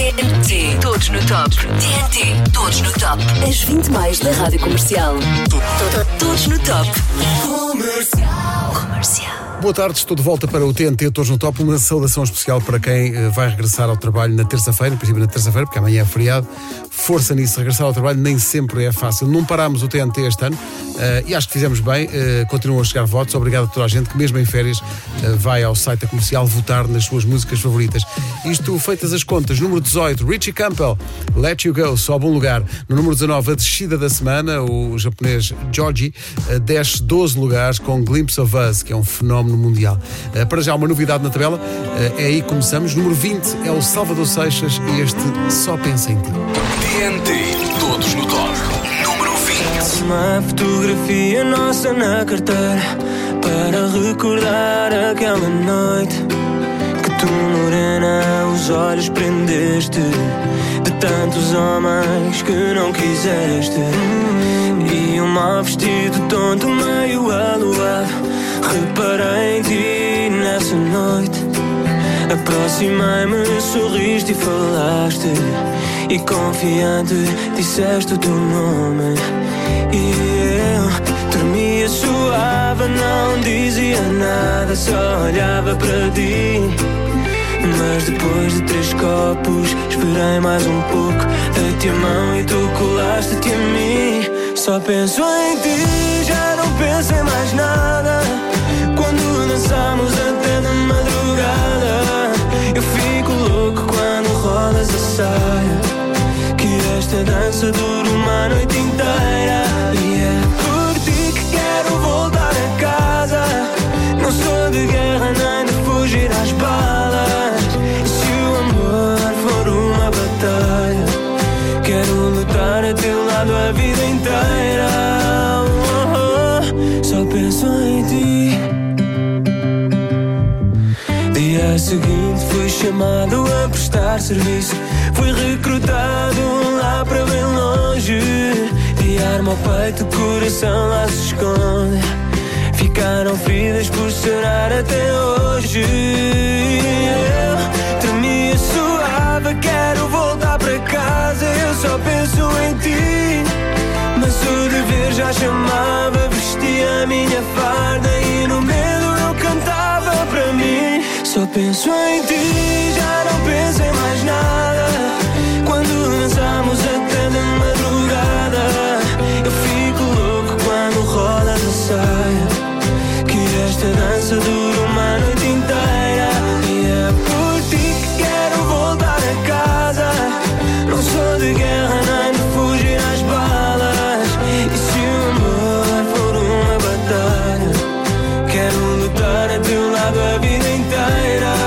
TNT, todos no top. TNT, todos no top. As 20 mais da Rádio Comercial. Todos no top. Comercial. Boa tarde, estou de volta para o TNT Todos no Top. Uma saudação especial para quem vai regressar ao trabalho na terça-feira, em princípio na terça-feira, porque amanhã é feriado. Força nisso, regressar ao trabalho nem sempre é fácil. Não parámos o TNT este ano e acho que fizemos bem. Continuam a chegar votos. Obrigado a toda a gente que, mesmo em férias, vai ao site da Comercial votar nas suas músicas favoritas. Isto feitas as contas. Número 18, Richie Campbell, Let You Go, sobe um lugar. No número 19, a descida da semana, o japonês Joji desce 12 lugares com Glimpse of Us, que é um fenómeno mundial. Para já uma novidade na tabela, é aí que começamos. Número 20 é o Salvador Seixas e este Só Pensa em Ti. TNT, todos no top. Número 20. Uma fotografia nossa na carteira para recordar aquela noite que tu, morena, os olhos prendeste de tantos homens que não quiseste. E um mau vestido tonto meio aluado, reparei em ti nessa noite. Aproximei-me, sorriste e falaste, e confiante disseste o teu nome. E eu dormia suave, não dizia nada, só olhava para ti. Mas depois de 3 copos, esperei mais um pouco, dei-te a mão e tu colaste-te a mim. Só penso em ti, já não penso em mais nada. Quando dançamos até de madrugada, eu fico louco quando rolas a saia, que esta dança dura uma noite inteira. E é por ti que quero voltar a casa. Não sou de guerra nem de fugir às balas. E se o amor for uma batalha, quero lutar a teu lado a vida inteira. Só penso em ti. Dia seguinte fui chamado a prestar serviço, fui recrutado lá para bem longe. De arma ao peito, o coração lá se esconde. Ficaram feridas por chorar até hoje. Eu tremia suave, quero voltar para casa. Eu só penso em ti, mas o dever já chamava. Vesti a minha farda e no medo eu cantava para mim. Só penso em ti, já não penso em mais nada. Quando dançamos até de madrugada, eu fico louco quando rolas a saia, que esta dança dura uma noite inteira. E é por ti que quero voltar a casa. Não sou de guerra nem de fugir às balas. E se o amor for uma batalha, quero lutar a teu lado a vida inteira.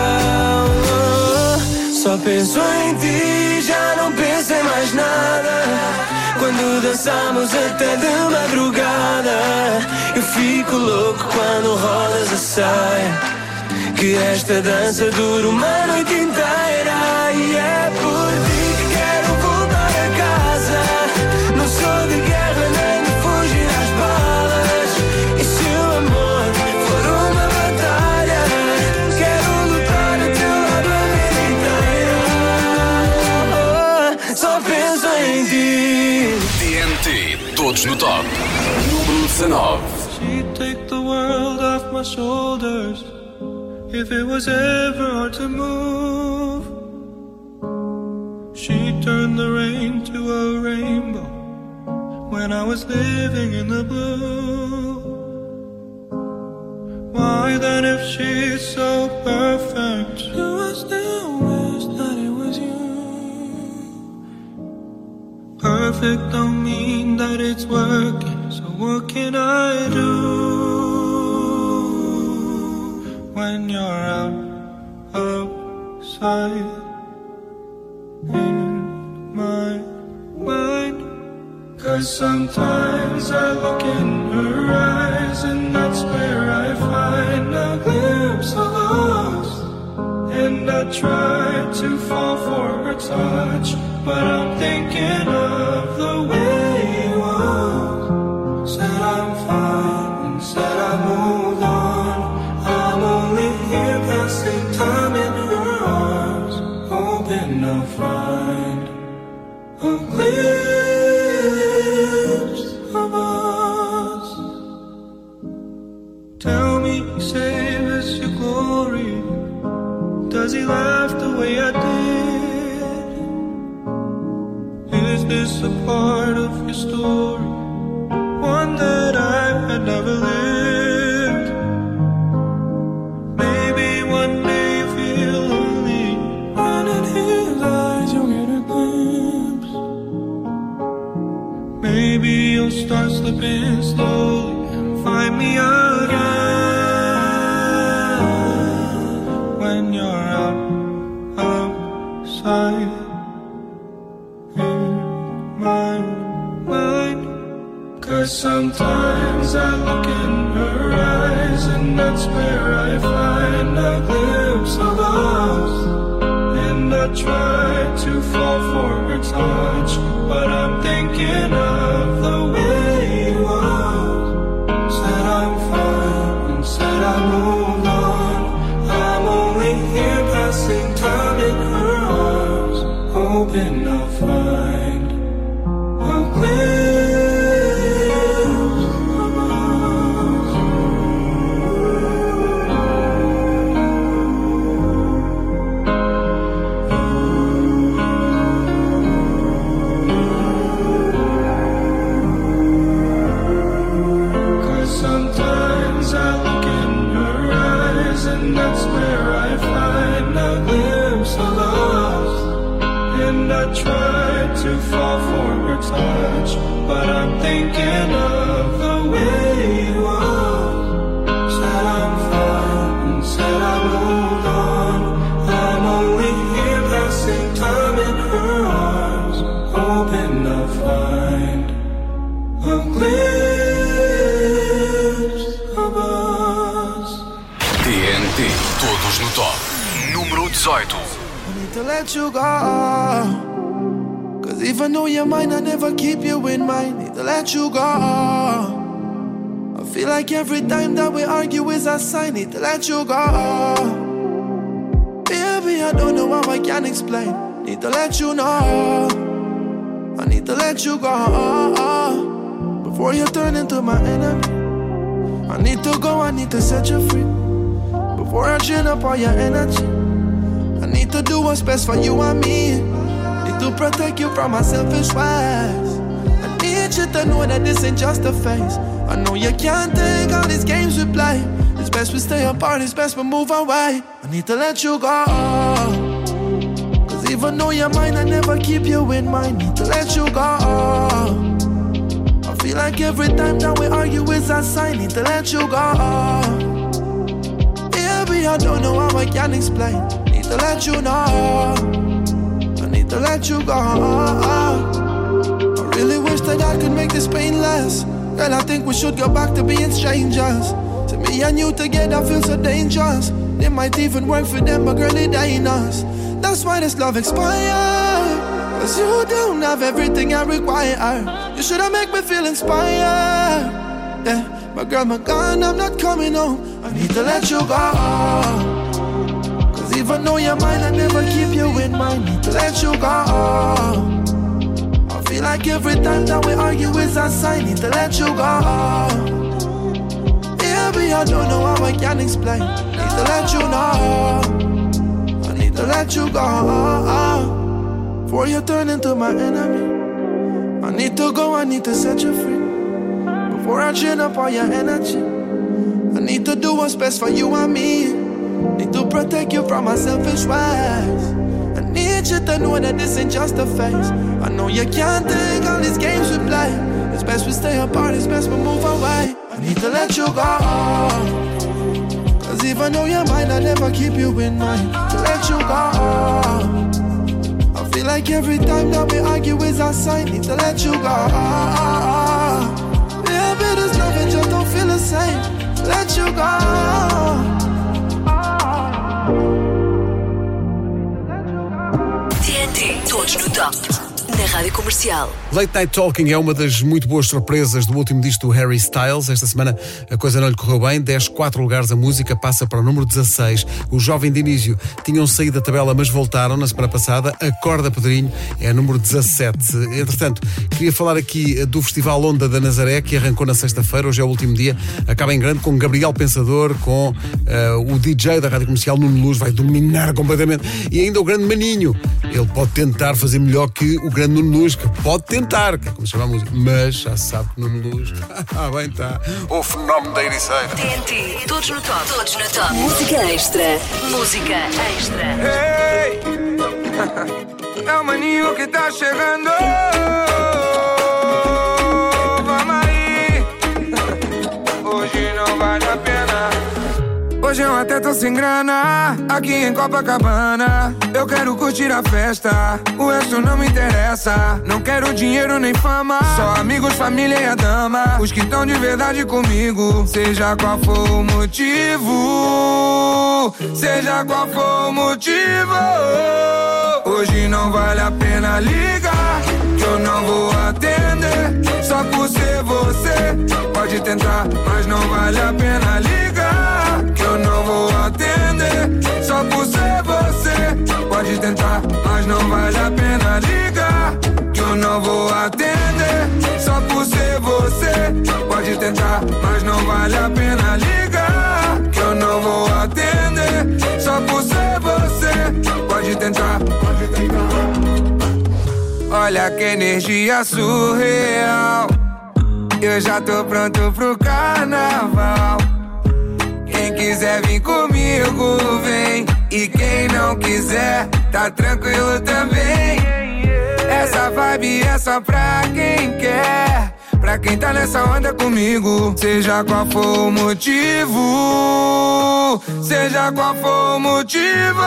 Só penso em ti, já não penso em mais nada. Quando dançamos até de madrugada, eu fico louco quando rolas a saia, que esta dança dura uma noite inteira. E é por ti que quero voltar a casa. Não sou de guerra nem de fugir às balas. E se o amor for uma batalha, quero lutar a teu lado a vida inteira. Só penso em ti. TNT, todos no top. Número 19. She'd take the world off my shoulders if it was ever hard to move. She turned the rain to a rainbow when I was living in the blue. Why then, if she's so perfect, do I still wish that it was you? Perfect don't mean that it's working, so what can I do when you're outside in my mind? 'Cause sometimes I look in her eyes, and that's where I find a glimpse of us. And I try to fall for her touch, but I'm thinking of the way you are. Said I'm fine, and said I moved on. I'm only here passing time in her arms. Oh, hoping I'll find a glimpse of us. Tell me, save us your glory. Does he laugh the way I did? Is this a part of your story? One that I had never lived. Maybe one day you feel lonely, and in his eyes you'll get a glimpse. Maybe you'll start slipping slowly and find me again when you're outside in my mind. 'Cause sometimes I look in her eyes, and that's where I find a glimpse of us. And I try to fall for her touch, but I'm thinking of the way he was. Said I'm fine and said I moved on. I'm only here passing time in her arms, hoping I'll find a glimpse. To fall for her touch, but I'm thinking of the way he was. Said I'm fine and said I moved on. I'm only here passing time in her arms, hoping I'll find a glimpse of us. TNT, todos no top. Número 18. I need to let you go. Even though you're mine, I never keep you in mind. Need to let you go. I feel like every time that we argue is a sign. Need to let you go. Baby, I don't know how I can explain. Need to let you know. I need to let you go before you turn into my enemy. I need to go, I need to set you free before I drain up all your energy. I need to do what's best for you and me. To protect you from my selfish ways. I need you to know that this ain't just a phase. I know you can't take all these games we play. It's best we stay apart, it's best we move away. I need to let you go. 'Cause even though you're mine, I never keep you in mind. Need to let you go. I feel like every time that we argue is a sign. Need to let you go. Baby, I don't know how I can explain. Need to let you know. To let you go. I really wish that I could make this pain less. Girl, I think we should go back to being strangers. To me and you together feels so dangerous. It might even work for them, but girl, it ain't us. That's why this love expired. 'Cause you don't have everything I require. You should've make me feel inspired. Yeah, but girl, my God, I'm not coming home. I need to let you go. Even though you're mine, I never keep you in mind. Need to let you go. I feel like every time that we argue is a sign. Need to let you go. Baby, I don't know how I can explain. Need to let you know. I need to let you go before you turn into my enemy. I need to go, I need to set you free before I drain up all your energy. I need to do what's best for you and me. Need to protect you from my selfish ways. I need you to know that this ain't just a phase. I know you can't take all these games we play. It's best we stay apart, it's best we move away. I need to let you go. 'Cause even though you're mine, I never keep you in mind. To let you go. I feel like every time that we argue is a sign. Need to let you go. Baby, this love it just don't feel the same. Let you go. TNT, todos no top. na Rádio Comercial. Late Night Talking é uma das muito boas surpresas do último disco do Harry Styles. Esta semana a coisa não lhe correu bem. 4 lugares a música passa para o número 16. O Jovem Dionísio tinham saído da tabela, mas voltaram na semana passada. Acorda Pedrinho é número 17. Entretanto, queria falar aqui do Festival Onda da Nazaré, que arrancou na sexta-feira. Hoje é o último dia. Acaba em grande com Gabriel Pensador, com o DJ da Rádio Comercial, Nuno Luz, vai dominar completamente. E ainda o grande Maninho. Ele pode tentar fazer melhor que o grande Nuno Luz, que pode tentar, que é como se chama a música, mas já se sabe que Nuno Luz bem está. O fenómeno da Ericeira. TNT, todos no top. Todos no top. Música extra. Música extra. Hey! É o Maninho que tá chegando. Vamos aí. Hoje não vale a pena. Hoje eu até tô sem grana, aqui em Copacabana. Eu quero curtir a festa, o resto não me interessa. Não quero dinheiro nem fama, só amigos, família e a dama. Os que estão de verdade comigo, seja qual for o motivo. Seja qual for o motivo. Hoje não vale a pena ligar, que eu não vou atender. Só por ser você, pode tentar, mas não vale a pena ligar, que eu não vou atender. Só por ser você, pode tentar, mas não vale a pena ligar, que eu não vou atender. Só por ser você, pode tentar, mas não vale a pena ligar, que eu não vou atender. Só por ser você, pode tentar, pode tentar. Olha que energia surreal, eu já tô pronto pro carnaval. Quem quiser vir comigo, vem. E quem não quiser, tá tranquilo também. Essa vibe é só pra quem quer, pra quem tá nessa onda comigo. Seja qual for o motivo, seja qual for o motivo.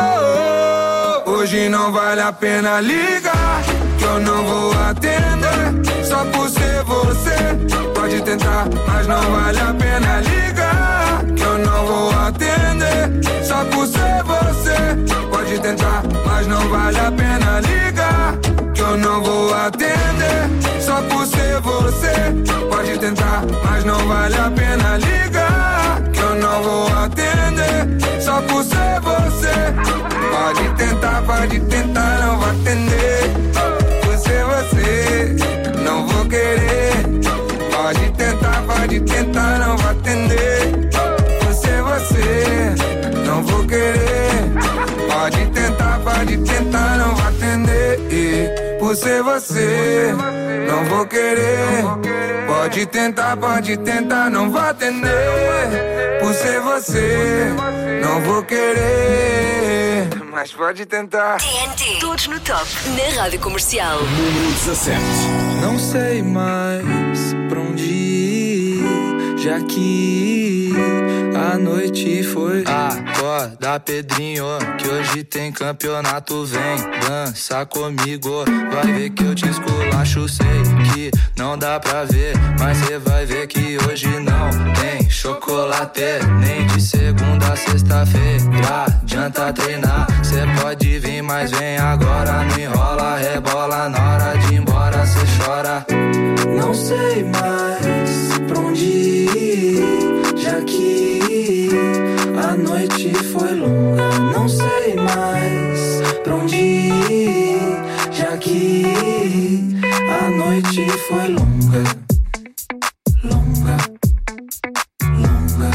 Hoje não vale a pena ligar, que eu não vou atender. Só por ser você, pode tentar, mas não vale a pena ligar, que eu não vou atender. Só por ser você, pode tentar, mas não vale a pena ligar, que eu não vou atender. Só por ser você, pode tentar, mas não vale a pena ligar, que eu não vou atender. Só por ser você, pode tentar, não vou atender. Por ser você, não vou querer. Pode tentar, não vou atender. Por ser você, não vou querer. Pode tentar, não vou atender. Por ser você, não vou querer. Pode tentar, não vou atender. Por ser você, não vou querer, mas pode tentar. TNT, todos no top, na Rádio Comercial. Número 17. Não sei mais pra onde ir, já que a noite foi. Acorda, Pedrinho, que hoje tem campeonato. Vem, dança comigo, vai ver que eu te esculacho. Sei que não dá pra ver, mas cê vai ver que hoje não tem chocolate. Nem de segunda a sexta-feira adianta treinar. Cê pode vir, mas vem agora. Não enrola, rebola, na hora de ir embora cê chora. Não sei mais pra onde ir, já que a noite foi longa. Não sei mais pra onde ir, já que a noite foi longa. Longa, longa.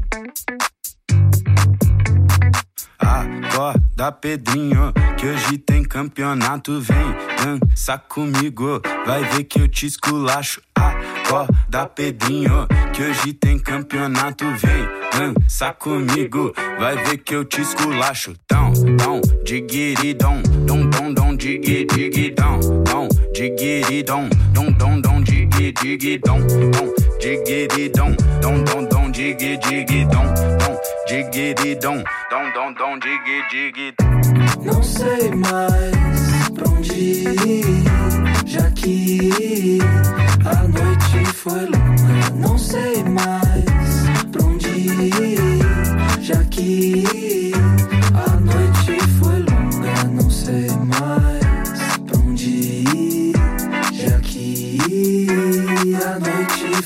Acorda, Pedrinho, que hoje tem campeonato. Vem, dança comigo, vai ver que eu te esculacho. Acorda, Pedrinho, que hoje tem campeonato. Vem, dança comigo, vai ver que eu te esculacho. Dom, dom, digiri, dom, dom, dom, dom, digi, digi, dom, dom, digiri, dom, dom, dom, dom, digi, digi, dom, dom, digiri, dom, dom, dom, dom, digi, digi, dom, dom, digiri, dom, dom, dom, dom, digi, digi. Não sei mais pra onde ir, já que a noite foi longa. Não sei mais pra onde ir, já que a noite foi longa. Não sei mais pra onde ir.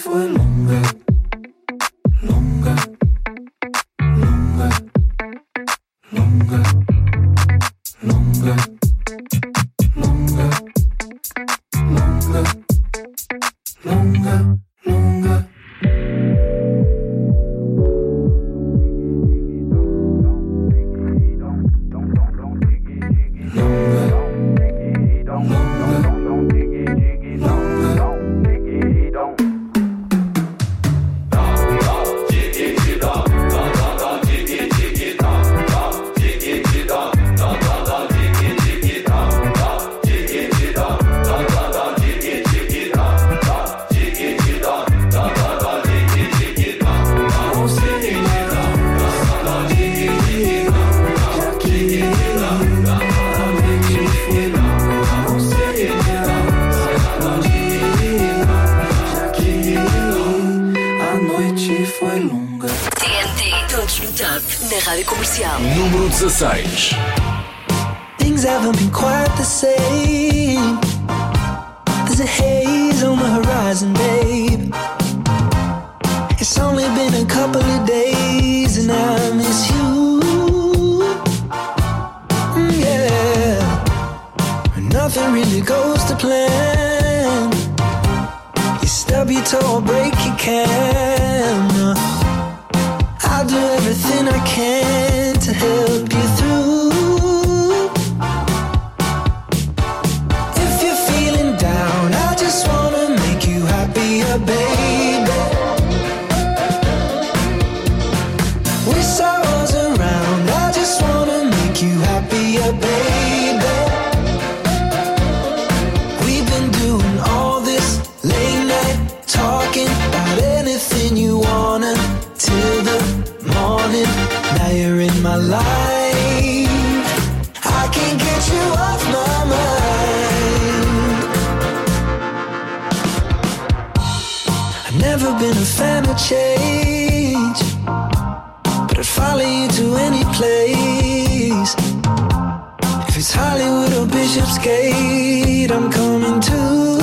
foi longa, longa, longa, longa, longa, longa, longa, longa, longa. Na Rádio Comercial. Número 16. Things haven't been quite the same. There's a haze on the horizon, babe. It's only been a couple of days and I miss you. Yeah. Nothing really goes to plan. You stub your toe or break your can. I'll do everything I can to help you through. If you're feeling down, I just wanna make you happier, baby. Wish I was around, I just wanna make you happier, baby. We've been doing all this late night talking about anything you wanna till the morning. Now you're in my life. I can't get you off my mind. I've never been a fan of change, but I'd follow you to any place. If it's Hollywood or Bishopsgate, I'm coming too.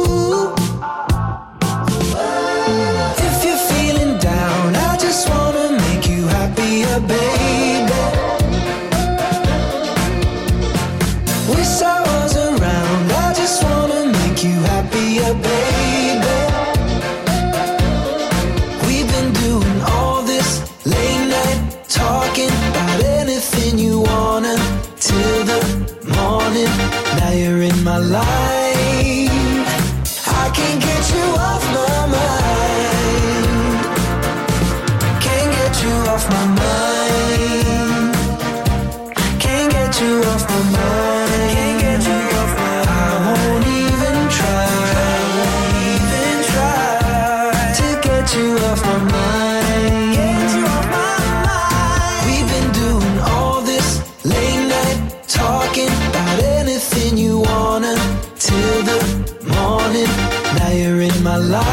If you're feeling down, I just wanna make you happier, baby. Wish I was around, I just wanna make you happier, baby. We've been doing all this late night talking about anything you wanna till the morning. Now you're in my life. I can't get you off my mind. Can't get you off my mind. Can't get you off my mind. Can't get you off my mind. I won't even try to get you off my mind. Get you off my mind. We've been doing all this late night talking about anything you wanna till the morning. Now you're in my life.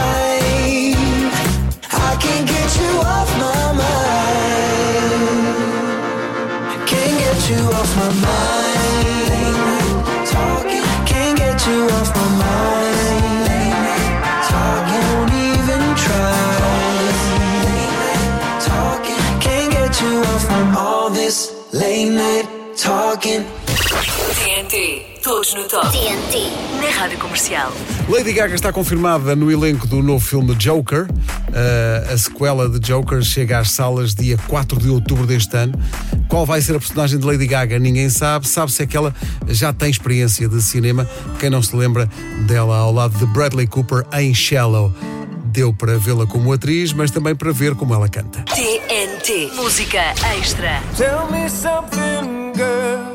I can't get you off my mind. Can't get you off my mind. Late night talking. Can't get you off my mind. Late night talking. Won't even try. Late night talking. Can't get you off from all this late night talking. TNT, todos no top. TNT, na Rádio Comercial. Lady Gaga está confirmada no elenco do novo filme Joker. A sequela de Joker chega às salas dia 4 de outubro deste ano. Qual vai ser a personagem de Lady Gaga? Ninguém sabe. Sabe-se é que ela já tem experiência de cinema. Quem não se lembra dela ao lado de Bradley Cooper em Shallow. Deu para vê-la como atriz, mas também para ver como ela canta. TNT, música extra. Tell me something, girl.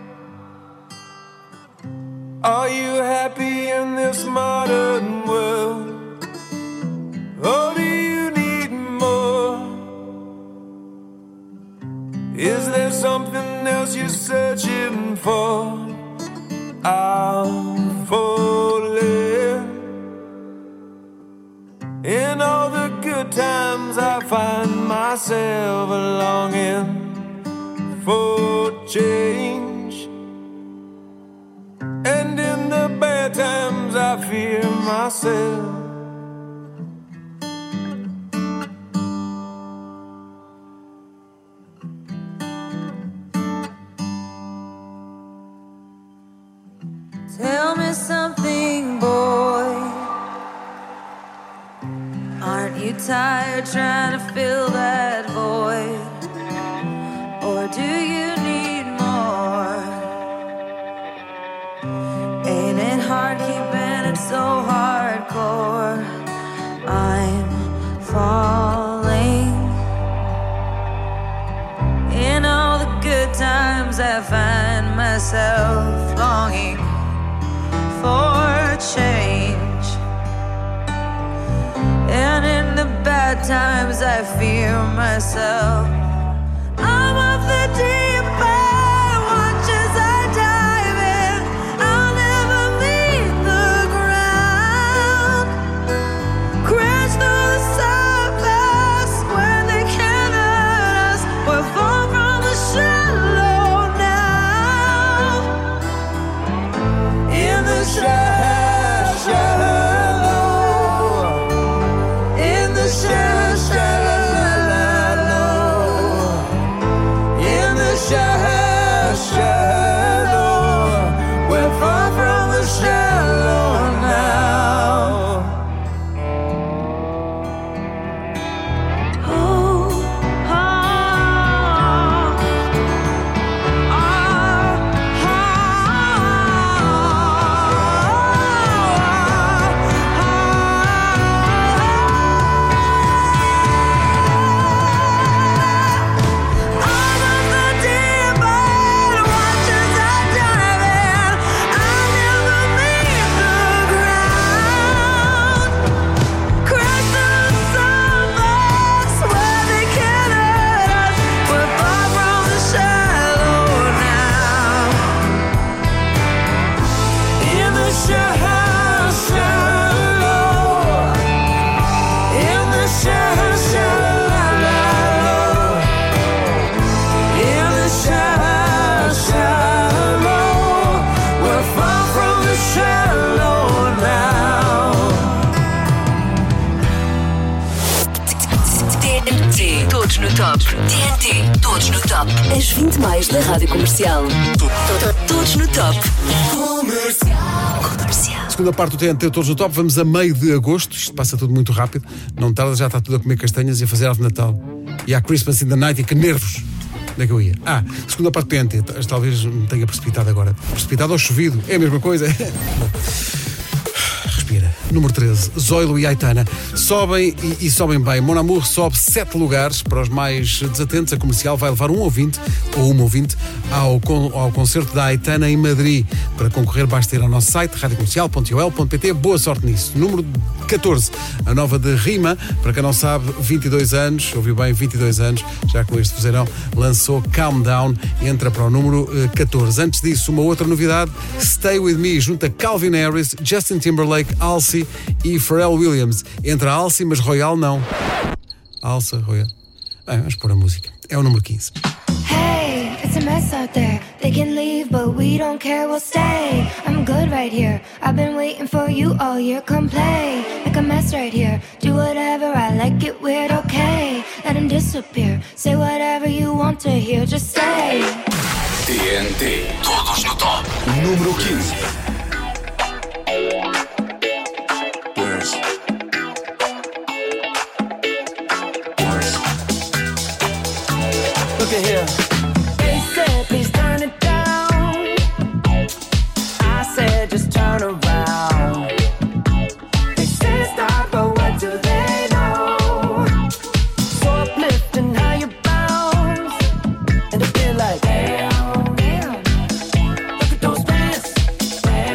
Are you happy in this modern world? Or do you need more? Is there something else you're searching for? I'm falling. In all the good times I find myself longing for change. And in the bad times I fear myself. Tell me something, boy. Aren't you tired trying to fill that void? Or do you need more? Ain't it hard keeping it so hardcore? I'm falling. In all the good times I find myself longing for change, and in the bad times I fear myself. I'm of the deep end, watch as I dive in. I'll never meet the ground. Crash through the surface when they can't hurt us. We're far from the shallow now. In the shallow, in the shallow. Shallow, we're far from the shallow now. Oh, oh, oh, Todos no top. TNT, todos no top. As 20 mais da Rádio Comercial. Todos no top. Comercial. Segunda parte do TNT, todos no top. Vamos a meio de agosto. Isto passa tudo muito rápido. Não tarda, já está tudo a comer castanhas e a fazer árvore de Natal. E há Christmas in the Night e que nervos. Onde é que eu ia? Segunda parte do TNT. Talvez me tenha precipitado agora. Precipitado ou chovido. É a mesma coisa. Bom. Respira. Número 13, Zoilo e Aitana sobem e sobem bem. Mon Amour sobe 7 lugares. Para os mais desatentos, a Comercial vai levar um ouvinte ou uma ouvinte ao concerto da Aitana em Madrid. Para concorrer basta ir ao nosso site radiocomercial.ol.pt. Boa sorte nisso. Número 14, a nova de Rima. Para quem não sabe, 22 anos, ouviu bem, 22 anos, já com este vozeirão, lançou Calm Down e entra para o número 14. Antes disso, uma outra novidade, Stay With Me, junta Calvin Harris, Justin Timberlake, Halsey e Pharrell Williams. Entra Halsey, mas Royal não. Halsey, Royal. Vamos pôr a música. É o número 15. Hey, it's a mess out there. They can leave, but we don't care, we'll stay. I'm good right here. I've been waiting for you all year. Come play, make a mess right here. Do whatever, I like it weird, okay. Let him disappear. Say whatever you want to hear, just stay. TNT, todos no top. Número 15. Look at here. They said please turn it down. I said just turn around. They said stop, but what do they know? So uplifting how you bounce, and I feel like damn, damn. Look at those pants, damn.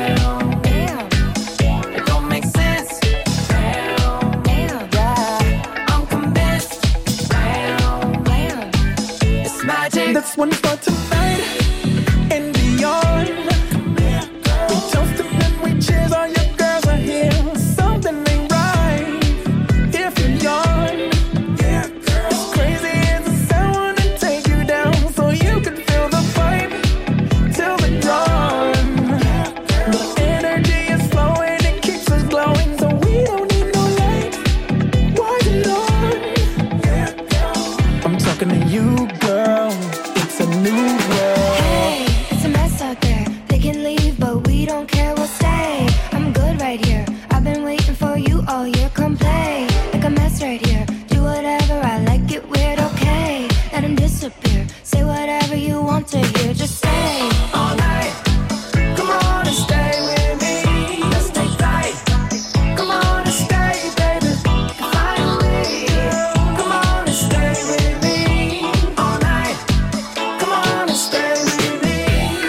don't care, we'll stay. I'm good right here. I've been waiting for you all year. Come play, make a mess right here. Do whatever, I like it weird, okay. Let him disappear. Say whatever you want to hear. Just stay all night. Come on and stay with me. Let's take flight. Come on and stay, baby. Finally, come on and stay with me all night. Come on and stay with me.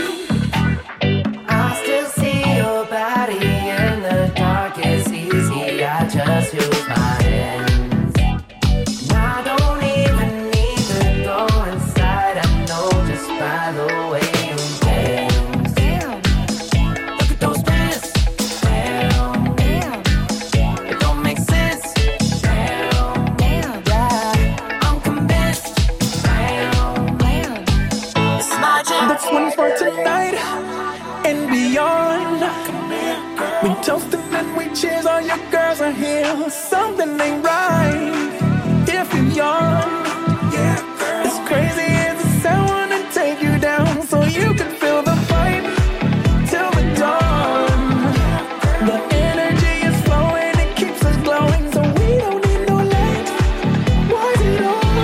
I still see your body in the dark. It's easy. I just use my hands. I don't even need to go inside. I know just by the way you dance. Damn. Look at those pants. Damn. Damn. It don't make sense. Damn. Damn. Yeah. I'm convinced. Damn. Damn. It's my This one's for tonight and beyond. We toasting and we cheers, all your girls are here. Something ain't right if you're young. As crazy as it sounds, I wanna take you down so you can feel the vibe till the dawn. The energy is flowing, it keeps us glowing, so we don't need no lights. Why is it on?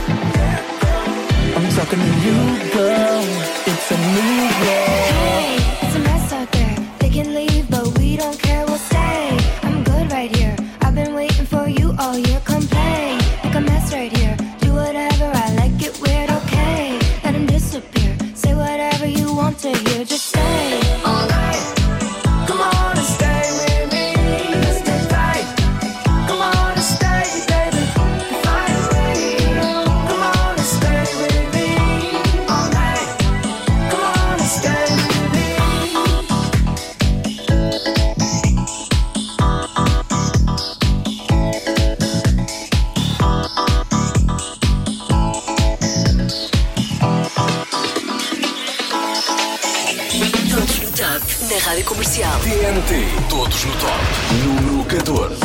I'm talking to you, girl. It's a new world. Hey, it's a mess out there. They can leave, but we don't care, we'll stay. I'm good right here. I've been waiting for you all year. Come play, make a mess right here. Do whatever, I like it weird, okay. Let him disappear. Say whatever you want to hear. Just stay All night. Come on and stay with me. Let's take flight. Come on and stay, baby. Finally, come on and stay with me. All night. Come on and stay with me. Todos no top na Rádio Comercial. TNT, todos no top. Número 14.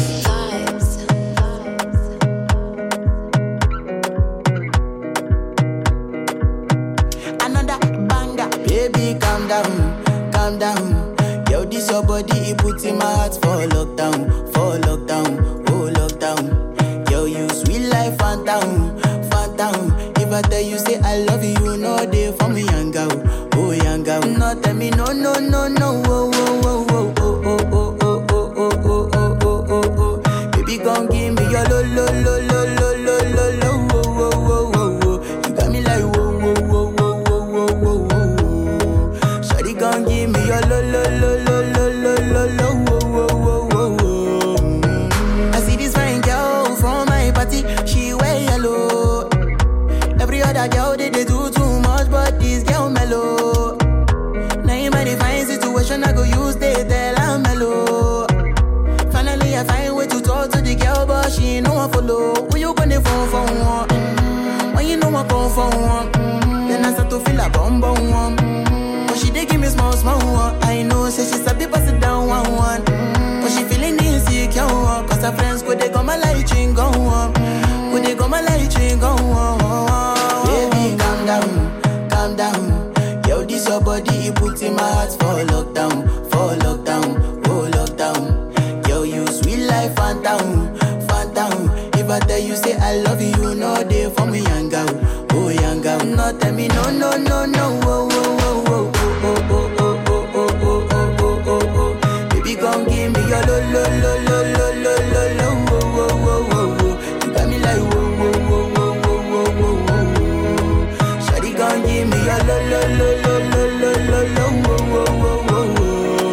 Another banger, baby, calm down, calm down. Yo, this your body, it puts in my heart for lockdown, oh lockdown. Yo, you sweet life, phantom, phantom. If I tell you say I love you, you know they for me, young girl, oh young girl. No, tell me no, no, no, no, oh, oh, oh, oh, oh, oh, oh, oh, oh, oh, oh, oh, oh, oh. Baby, come give me your lo, lo, lo, lo, lo, lo, lo, lo, oh, oh, oh, oh, oh. You got me like whoa, whoa, whoa, whoa, whoa, whoa, whoa, whoa. Shawty, come give me your lo, lo, lo, lo, lo, lo, lo, lo, oh, oh, oh, oh, oh. I see this fine girl from my party, she wear yellow. Every other girl they do too much, but this girl mellow. Now in my divine situation, I go use they tell I'm mellow. Finally, I find way to talk to the girl, but she ain't no one follow. Who you gonna phone for one? When you know I come for one, then I start to feel a bum bum one. But she dey give me small small one. I know, say she sabi pass it down one one. But she feeling insecure, cause her friends go they go my light ring go on. Go they go my light ring go on. Baby, calm down, calm down. Yo, this your body, it puts in my heart for lockdown, oh lockdown. Yo, you sweet life, phantom, phantom. If I tell you say I love you, you know they for me, young girl, oh young girl. No, tell me no, no, no, no, oh, oh, oh, oh, oh, oh, oh, oh, oh, oh, oh, oh, oh. Baby, come give me your lo, lo, lo, lo, lo, lo, lo, lo, oh, oh, oh, oh, oh. You got me like whoa, whoa, whoa, whoa, whoa, whoa, whoa, whoa. Shawty, come give me your lo, lo, lo, lo, lo, lo, lo, lo, oh, oh, oh, oh,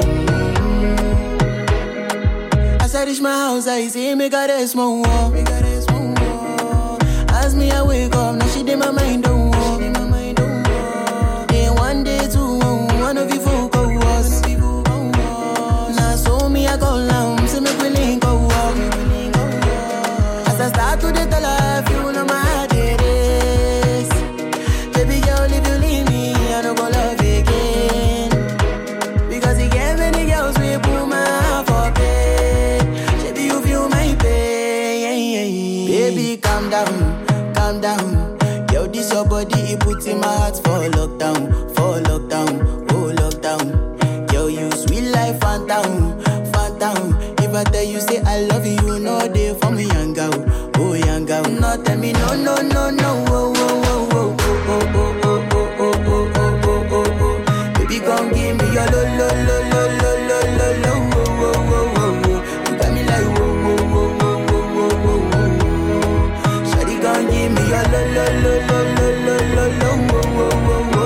oh. As I reach my house, I see me got a small wall. As me, I wake up, now she did my mind don't walk. Then one day, two, one of you folk go was. Now so me, I go down, see me willing go walk. As I start to the life, you know my heart it is. Baby girl, if you leave me, I don't go love again. Because you get many girls, we put my heart for bed. Baby, you feel my pain. Baby, calm down, calm down. Yo, this your body, it puts in my heart for lockdown, oh lockdown. Yo, you sweet life, phantom, phantom. If I tell you say I love you, no day for me, young girl, oh young girl. No tell me no, no, no, no, oh, oh, oh, oh, oh, oh, oh, oh, oh, oh, oh, oh, oh. Baby, come give me your lo, lo, lo, lo, lo, lo, lo, lo, oh, oh, oh, oh, oh. You got me like oh, oh, oh, oh, oh, oh, oh, oh. Shawty, come give me your lo, lo, lo, lo, lo, lo, lo, lo, oh, oh, oh, oh, oh.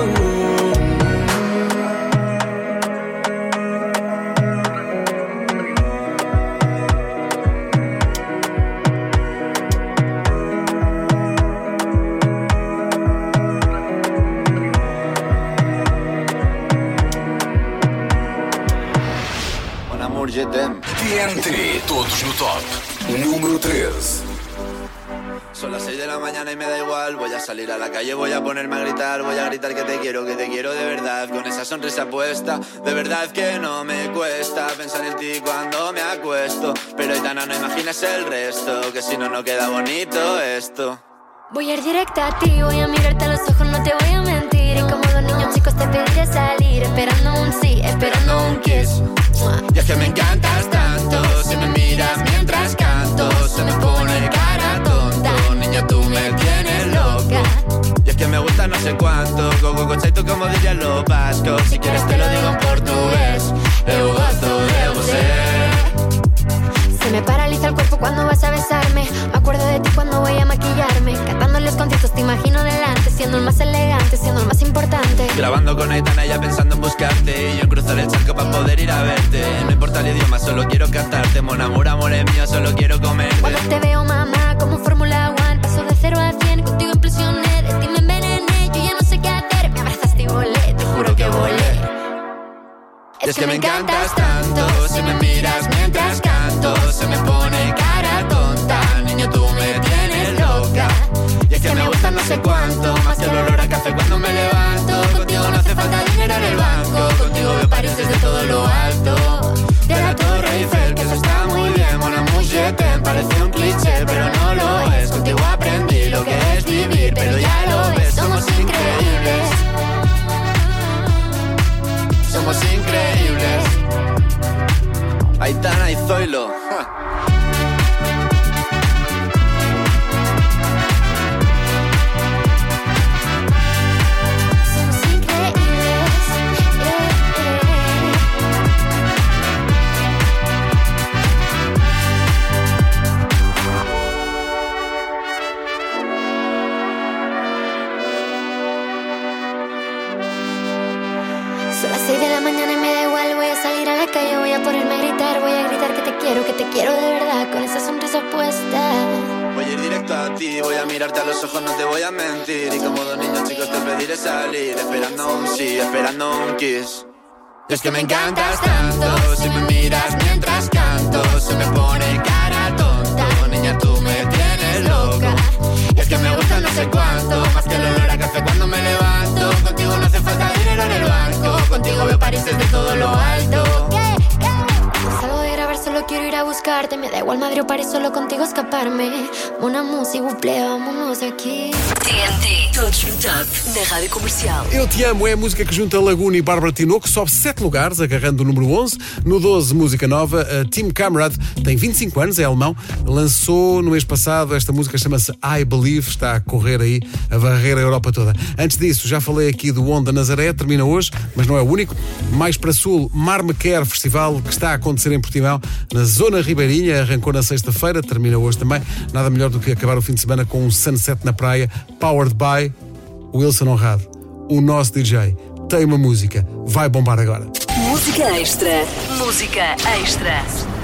TNT, todos no top. Número 13. Son las 6 de la mañana y me da igual. Voy a salir a la calle, voy a ponerme a gritar. Voy a gritar que te quiero de verdad. Con esa sonrisa puesta, de verdad que no me cuesta pensar en ti cuando me acuesto. Pero Aitana, no imaginas el resto, que si no, no queda bonito esto. Voy a ir directa a ti, voy a mirarte a los ojos, no te voy a mentir. Y como dos niños chicos te pediré salir, esperando un sí, esperando un kiss. Y es que me encantas tanto, si me miras mientras canto, se me pone cara tonta. Niña, tú me tienes loca. Y es que me gusta no sé cuánto, go conceito como dirían los vascos. Si quieres te lo digo en portugués, eu gosto de você. Se me paraliza el cuerpo cuando vas a besarme. Me acuerdo de ti cuando voy a maquillarme. Cantando los conciertos te imagino delante, siendo el más elegante, siendo el más importante. Grabando con Aitana ya pensando en buscarte, y yo en cruzar el charco para poder ir a verte. No importa el idioma, solo quiero cantarte. Mon amour, amor es mío, solo quiero comerte. Cuando te veo, mamá, como Fórmula 1, paso de 0 a 100, contigo impresioné. De ti me envenené, yo ya no sé qué hacer. Me abrazaste y volé, te juro que volé. Es que me encantas tanto, si me miras mientras canto, se me pone cara tonta. Niño, tú me tienes loca. Y es que me gusta no sé cuánto, más que el olor a café cuando me levanto. Contigo no hace falta dinero en el banco, contigo veo París desde todo lo alto. De la Torre Eiffel, que eso está muy bien. Mon amour, je t'aime, parece un cliché, pero no lo es. Contigo aprendí lo que es vivir, pero ya lo ves, somos increíbles. Somos increíbles. Aitana y Zoilo. Somos increíbles, Son las 6 de la mañana y me da igual. Voy a salir a la calle, voy a ponerme a gritar. Voy a gritar que te quiero de verdad, con esa sonrisa puesta. Voy a ir directo a ti, voy a mirarte a los ojos, no te voy a mentir. Y como dos niños chicos te pediré salir, esperando un sí, esperando un kiss. Y es que me encantas tanto, si me miras mientras canto, se me pone cara tonta. Niña, tú me tienes loca. Y es que me gusta no sé cuánto, más que el olor a café cuando me levanto. Contigo no hace falta dinero en el banco, contigo veo París desde todo lo alto. Salgo de grabar, solo quiero ir a buscarte. Me da igual Madrid o París, solo contigo escaparme. Mon amour, s'il vous plaît, vámonos de aqui. TNT, todos no top, na Rádio Comercial. Eu Te Amo é a música que junta Laguna e Bárbara Tinoco, sobe 7 lugares, agarrando o número 11. No 12, música nova, a Team Camarade tem 25 anos, é alemão, lançou no mês passado, esta música chama-se I Believe, está a correr aí, a varrer a Europa toda. Antes disso, já falei aqui do Onda Nazaré, termina hoje, mas não é o único. Mais para sul, Mar Me Quer Festival, que está a acontecer em Portimão, na Zona Ribeirinha, arrancou na sexta-feira, termina hoje também. Nada melhor do que acabar o fim de semana com um sunset na praia, powered by Wilson Honrado, o nosso DJ. Tem uma música, vai bombar agora. Música extra. Música extra.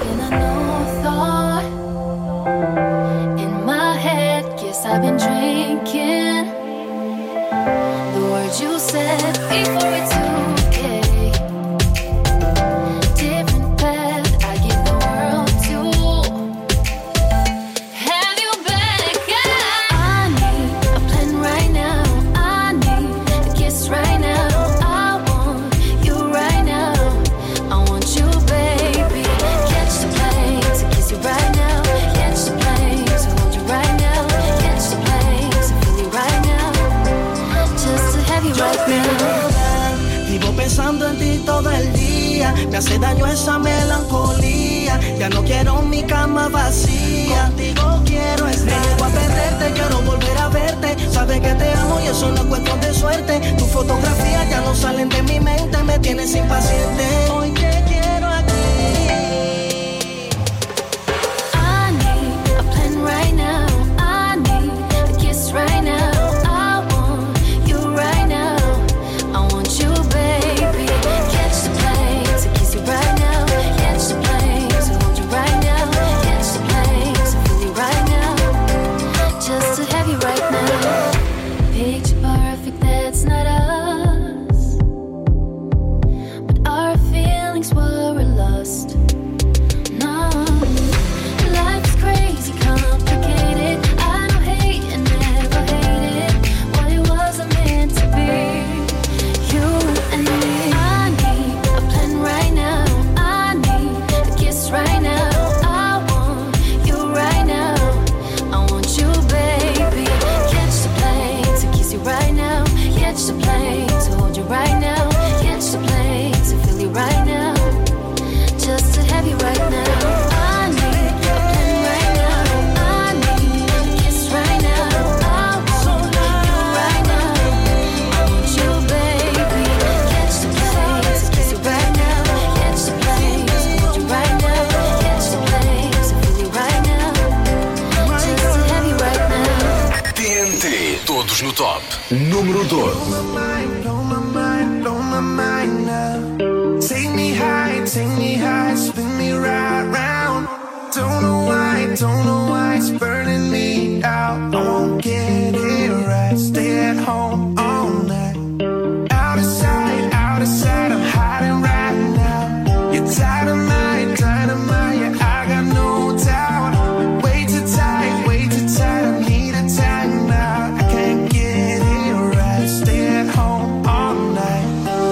In my head, guess I've been drinking the words you said before it's okay. Different path, I give the world to. Have you back? I need a plan right now. I need a kiss right now. I want you right now. I want you, baby. Catch the plane to kiss you right now. Catch the plane to hold you right now. Catch the plane to feel you right now. Just to have you right now. Me hace daño esa melancolía. Ya no quiero mi cama vacía. Contigo quiero estar. Me niego a perderte, quiero volver a verte. Sabes que te amo y eso no es cuestión de suerte. Tus fotografías ya no salen de mi mente. Me tienes impaciente. Hoy te quiero aquí. I need a plan right now. I need a kiss right now. I want you right now. I want you, baby. Catch the plane to kiss you right now. Catch the plane to hold you right now. Catch the plane to feel you right now. Just to have you right now. Picture perfect, that's not us. But our feelings were a lust. No, life's crazy, complicated. I don't hate and never hated what it wasn't meant to be. You and me. I need a plan right now. I need a kiss right now. I want you right now. I want you, baby. Catch the plane to kiss you right now. Catch the plane to hold you right now. Catch the plane to feel you right now. Just to have you right now. I need a plan right now. I need a kiss right now. I want you right now. I want you, baby. Catch the plane to kiss you right now. Catch the plane to hold you right now. Catch the plane to feel you right now. Just to have you right now. TNT, todos no top. Número 12. Blow my mind now. Take me high, spin me right round. Don't know why it's burning me out. I won't get it right. Stay at home all night. Out of sight, I'm hiding right now. You're dynamite, yeah, I got no doubt. Way too tight, I need a time out. I can't get it right. Stay at home all night.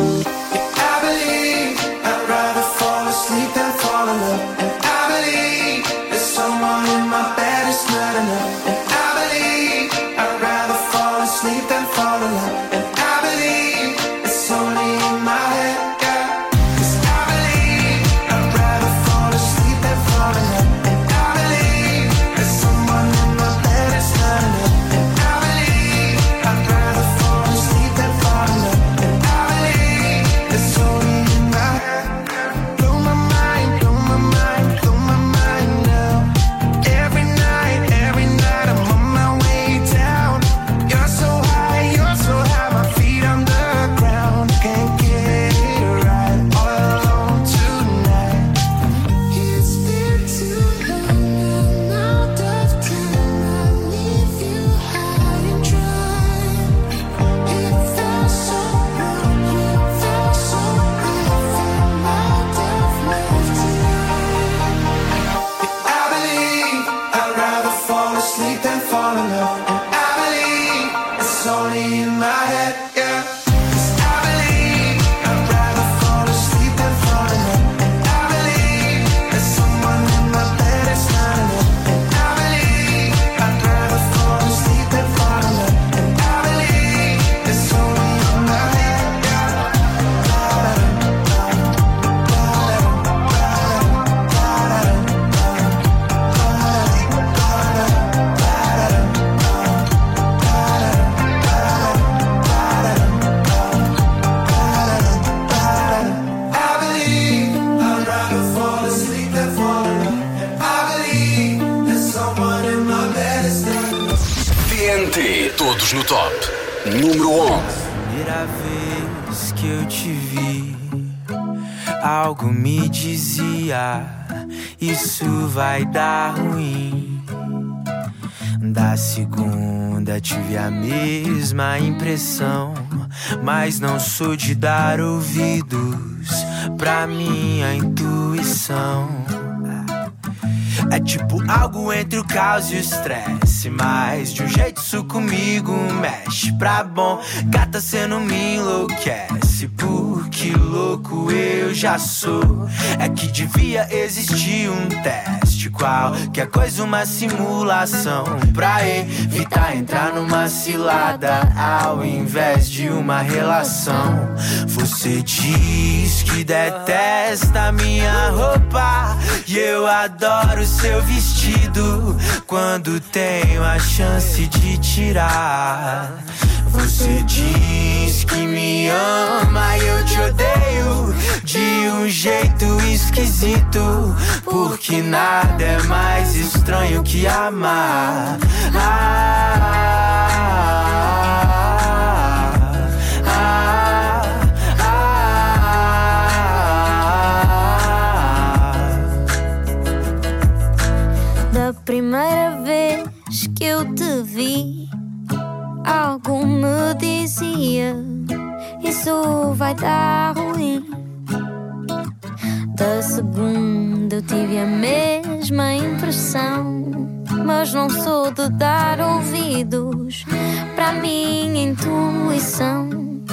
Yeah, I believe I'd rather fall asleep than fall in love. And I believe there's someone in my bed is not enough. And I believe I'd rather fall asleep than fall in love. And I believe it's only in my head, yeah. 'Cause I believe I'd rather fall asleep than fall in love. And I believe there's someone in my bed is not enough. And I believe I'd rather fall asleep than fall in love. And I believe it's only in my head. Blow my mind now. Every night I'm on my way down. You're so high, my feet on the ground. Can't get it right, all alone tonight. It's been too long, I'm out of time. I leave you high and dry. It felt so wrong, it felt so right. I'm out of love tonight. I believe I'd rather fall asleep than fall in love. And I believe it's only in my head, yeah. 'Cause I believe I'd rather fall asleep than fall in love. And I believe there's someone in my bed that's not enough. And I believe I'd rather fall asleep than fall in love. And I believe it's only in my head, yeah. I believe I'd rather fall asleep than fall in love. And I believe there's someone in my bed that's not enough. TNT, todos no top. Número 11. Primeira vez que eu te vi, algo me dizia: isso vai dar ruim. Da segunda tive a mesma impressão, mas não sou de dar ouvidos pra minha intuição. É tipo algo entre o caos e o estresse, mas de um jeito isso comigo mexe pra bom. Gata, cê não me enlouquece. que louco eu já sou. É que devia existir um teste, qualquer coisa, uma simulação, pra evitar entrar numa cilada ao invés de uma relação. Você diz que detesta minha roupa e eu adoro seu vestido quando tenho a chance de tirar. Você diz que me ama e eu te odeio de um jeito esquisito, porque nada é mais estranho que amar. Da primeira vez que eu te vi, algo me dizia, isso vai dar ruim. Da segunda eu tive a mesma impressão, mas não sou de dar ouvidos para a minha intuição.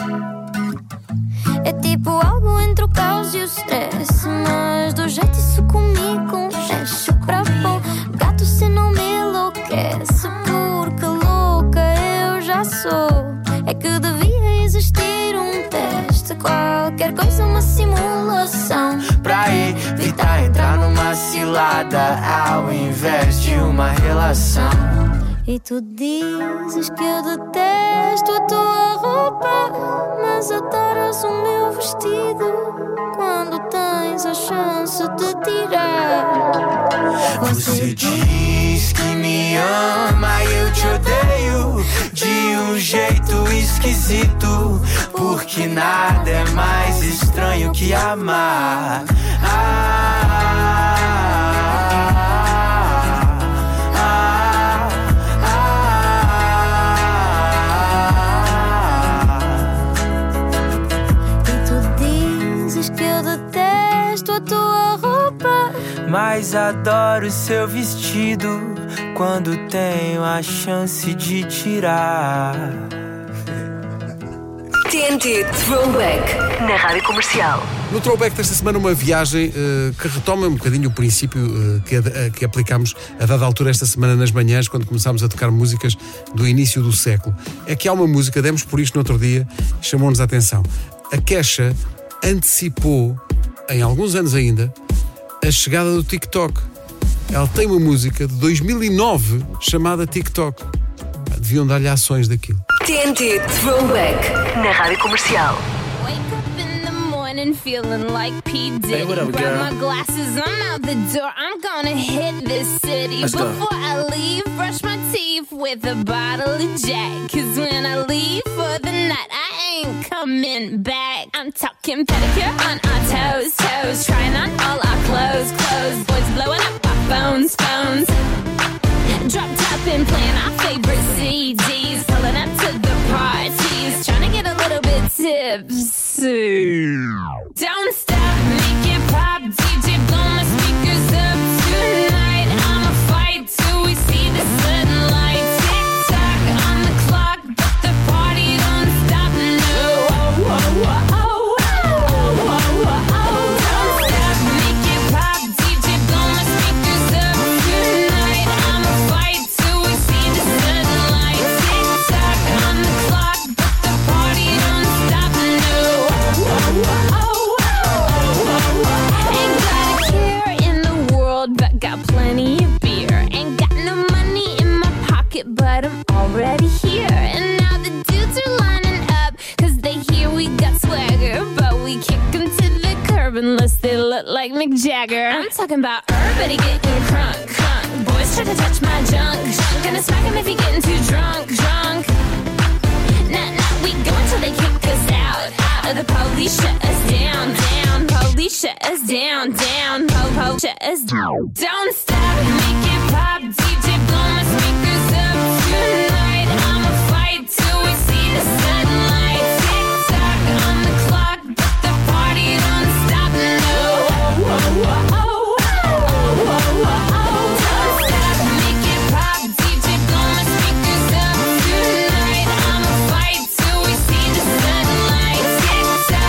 É tipo algo entre o caos e o stress, mas do jeito isso comigo mexe pra pôr gato se não me enlouquece, porque louca eu já sou. É que devia existir um teste, qualquer coisa, uma simulação, pra evitar entrar numa cilada ao invés de uma relação. E tu dizes que eu detesto a tua roupa, mas adoras o meu vestido quando tens a chance de tirar. Você diz que me ama e eu te odeio de um jeito esquisito, porque nada é mais estranho que amar. Mas adoro seu vestido quando tenho a chance de tirar. TNT Throwback na Rádio Comercial. No Throwback desta semana, uma viagem que retoma um bocadinho o princípio que aplicámos a dada altura esta semana nas manhãs, quando começámos a tocar músicas do início do século. É que há uma música, demos por isto no outro dia, chamou-nos a atenção. A Kesha antecipou, em alguns anos ainda, a chegada do TikTok. Ela tem uma música de 2009 chamada TikTok. Deviam dar-lhe ações daquilo. TNT Throwback na Rádio Comercial. Feeling like P. Diddy. Hey, what up, grab girl? my glasses, I'm out the door. I'm gonna hit this city. Let's go. Before I leave, brush my teeth with a bottle of Jack. Cause when I leave for the night, I ain't coming back. I'm talking pedicure on our toes, toes. Trying on all our clothes, clothes. Boys blowing up our phones, phones. Drop top and playing our favorite CDs. Pulling up to the parties. Trying to get a little bit tipsy. Don't stop, make it pop. DJ, blow my speakers up tonight. I'ma fight till we see the sunlight. Tick tock on the clock, but the party don't stop. No, oh, oh, oh, oh, oh, oh, oh, oh. Don't stop, make it pop. DJ, blow my speakers up tonight. I'ma fight till we see the sunlight. Tick tock on the clock, but the party don't stop. No, oh, oh, oh, oh. Ain't got a care in the world, but got plenty of beer. Ain't got no money in my pocket, but I'm already here. And now the dudes are lining up, cause they hear we got swagger. But we kick them to the curb unless they look like Mick Jagger. I'm talking about everybody getting crunk, crunk. Boys try to touch my junk, junk. Gonna smack him if he getting too drunk, drunk. Nah, nah, we go until they kick us out, out. The police shut us down, down. Police shut us down, down. Po-po shut us down. Don't stop, make it pop. DJ, blow my speakers up tonight. I'ma fight till we see the sunlight. Tick tock on the clock, but the party don't stop. No, oh, oh, oh, oh, oh, oh, oh, oh. Don't stop, make it pop. DJ, blow my speakers up tonight. I'ma fight till we see the sunlight. Tick tock.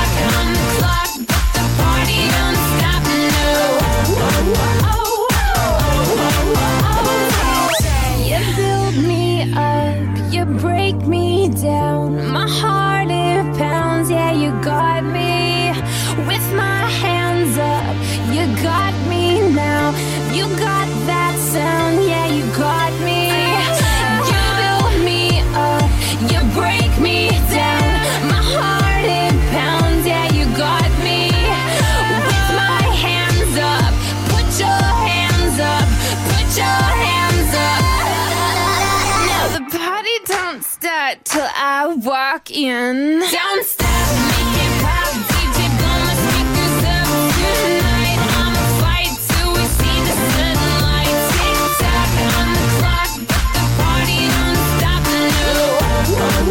got me now. You got that sound, yeah, you got me. You build me up, you break me down. My heart it pounds, yeah, you got me. With my hands up, put your hands up, put your hands up. Now the party don't start till I walk in. Don't stop, make it pop, DJ blow my speakers up tonight. I'ma fight till we see the sunlight. Tick tock on the clock, but the party don't stop. No. Don't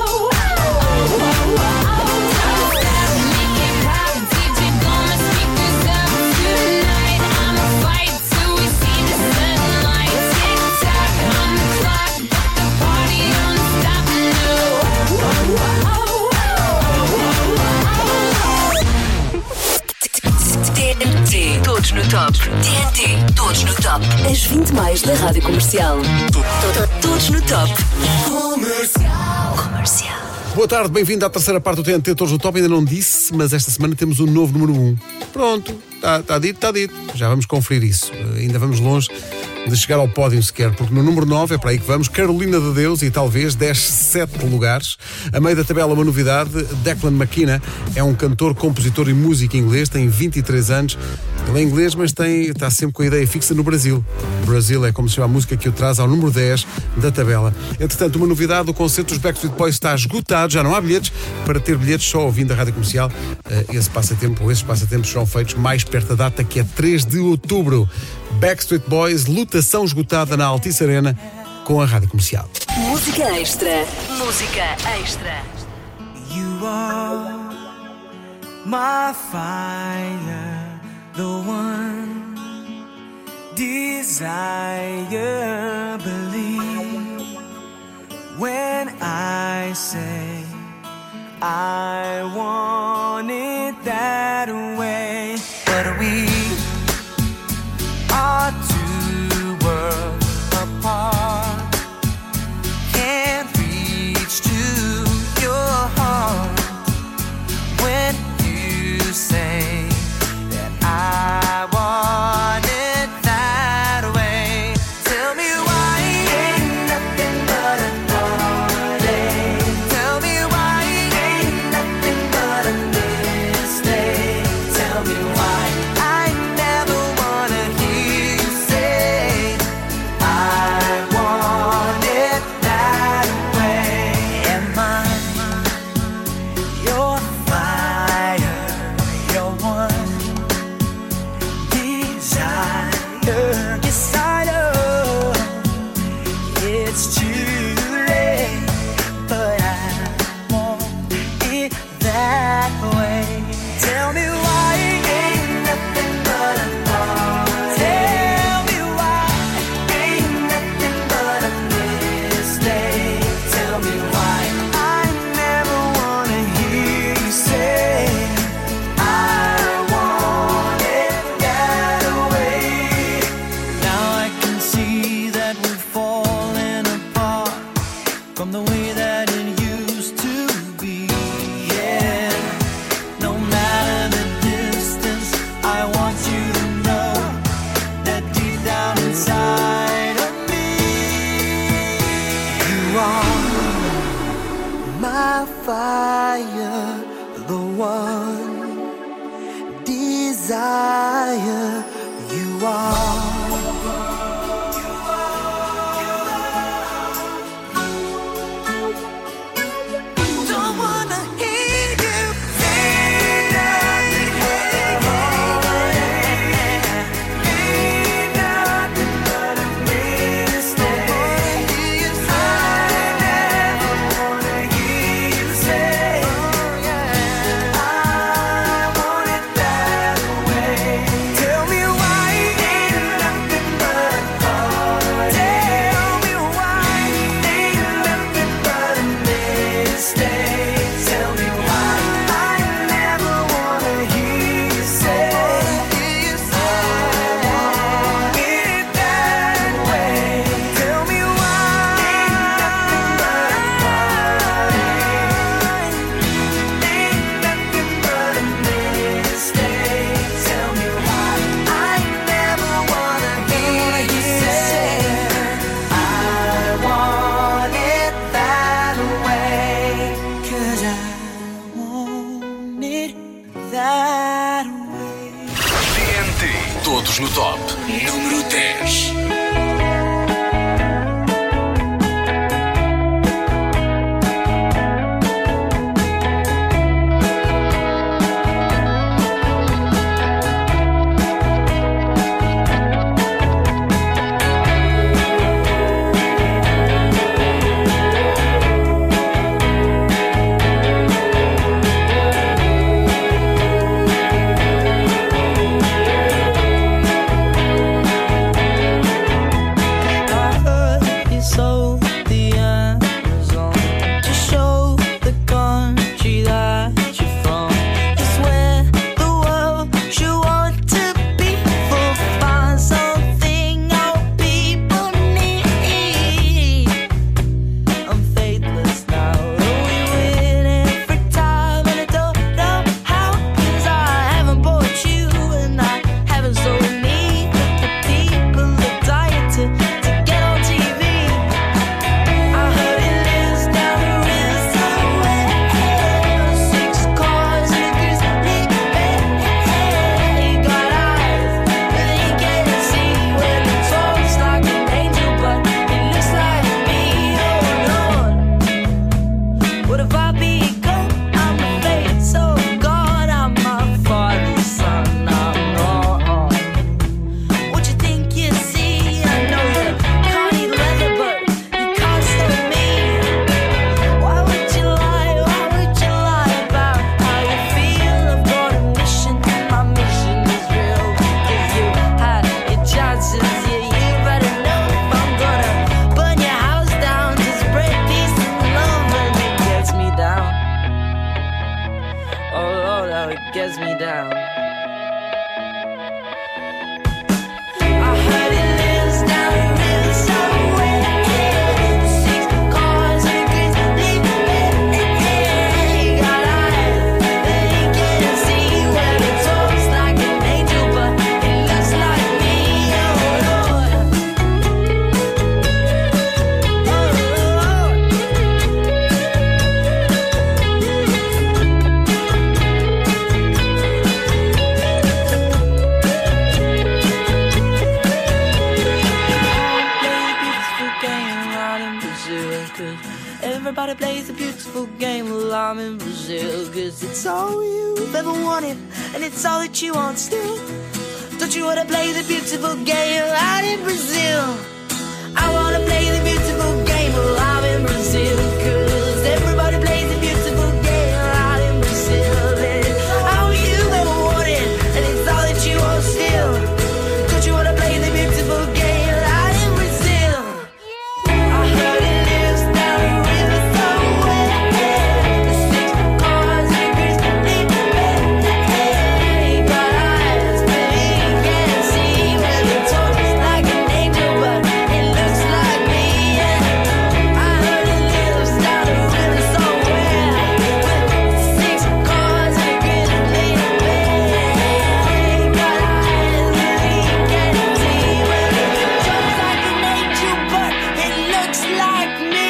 stop, make it pop, DJ blow my speakers up tonight. I'ma fight till we see the sunlight. Tick tock on the clock, but the party don't stop. No. TNT, todos no top. TNT, todos no top. As 20 mais da Rádio Comercial. Todos no top. Comercial. Boa tarde, bem-vindo à terceira parte do TNT Todos no Top. Ainda não disse, mas esta semana temos um novo número 1. Pronto, está dito, está dito. Já vamos conferir isso. Ainda vamos longe de chegar ao pódio sequer, porque no número 9 é para aí que vamos. Carolina de Deus e talvez desce 7 lugares. A meio da tabela uma novidade. Declan McKenna é um cantor, compositor e músico inglês, tem 23 anos. Ele é inglês, mas está sempre com a ideia fixa no Brasil. Brasil é como se chama a música que o traz ao número 10 da tabela. Entretanto, uma novidade, o concerto dos Backstreet Boys está esgotado, já não há bilhetes. Para ter bilhetes só ouvindo a Rádio Comercial, esses passatempos serão feitos mais perto da data, que é 3 de outubro. Backstreet Boys, lotação esgotada na Altice Arena com a Rádio Comercial. Música extra. Música extra. You are my fire, the one desire. Believe when I say I want it that way. But we are two worlds apart. Can't reach to your heart when you say that I want it that way. Tell me why ain't nothing but a heartache. Tell me why ain't nothing but a mistake. Tell me why I never wanna hear you say I want it that way. Am I your fire, your one desire? Yes, I know it's too late, but I want it that way. Tell me why ain't nothing but a thought. Tell me why ain't nothing but a mistake. Tell me why I never wanna hear you say I want it that way. Now I can see that we've fallen apart from the way that it used to be. Yeah, no matter the distance, I want you to know that deep down inside of me, you are my fire, the one desire. You are. Don't wanna hear you say nothing. Ain't nothing but a mistake. I never wanna hear you say I want it that way. Tell Todos no Top. Número 10. Everybody plays a beautiful game while I'm in Brazil. Cause it's all you've ever wanted, and it's all that you want still. Don't you wanna play the beautiful game out in Brazil? I wanna play the beautiful game while I'm in Brazil. Cause everybody plays the beautiful game out in Brazil. And it's all you've ever wanted, and it's all that you want still. Don't you wanna play the beautiful game out in Brazil? I heard it lives down the river somewhere. The 6 cars and Chris leave the bed. Hey, got eyes, but he can't see. Well, he talks like an angel, but it looks like me. Yeah. I heard it lives down the river somewhere. The 6 cars and Chris leave the bed. Hey, got eyes, but he can't see. Well, he talks like an angel, but it looks like me.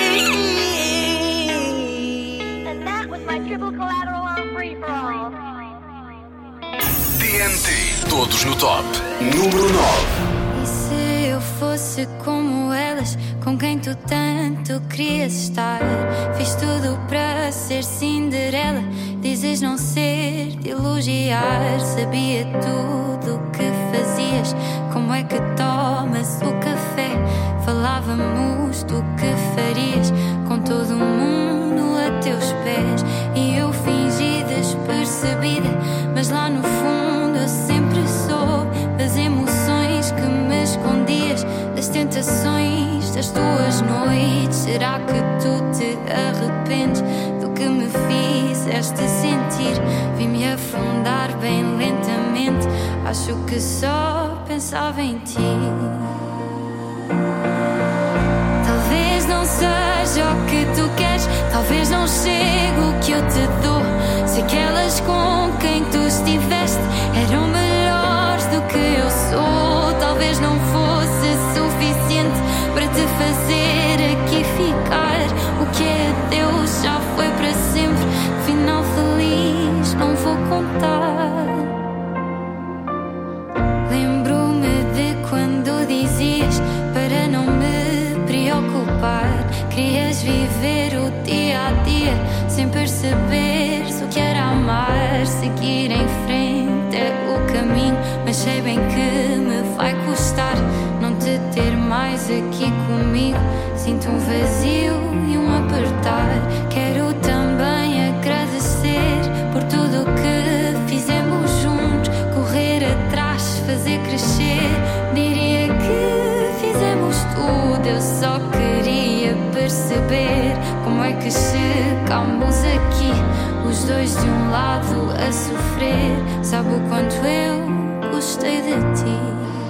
And that was my triple collateral on free for all. TNT. Todos no Top. Número 9. E se eu fosse como elas, com quem tu tanto querias estar? Fiz tudo para ser Cinderela, dizes não ser de elogiar. Sabia tudo o que fazias, como é que tomas o café. Falávamos do que farias, com todo o mundo a teus pés. E eu fingi despercebida, mas lá no fundo eu sempre soube das emoções que me escondias, das tentações das tuas noites. Será que tu te arrependes do que me fizeste sentir? Vi-me afundar bem lentamente, acho que só pensava em ti. Talvez não seja o que tu queres, talvez não chegue o que eu te dou. Se aquelas com quem tu estiveste eram melhores do que eu sou, talvez não fosse suficiente para te fazer aqui ficar. O que é Deus já foi para sempre, final feliz não vou contar. Lembro-me escapar. Querias viver o dia a dia sem perceberes o que era amar. Seguir em frente é o caminho, mas sei bem que me vai custar não te ter mais aqui comigo. Sinto um vazio e um apertar. Quero também agradecer por tudo o que fizemos juntos. Correr atrás, fazer crescer. Diria que fizemos tudo. Eu só queria perceber como é que chegamos aqui, os dois de um lado a sofrer. Sabe o quanto eu gostei de ti.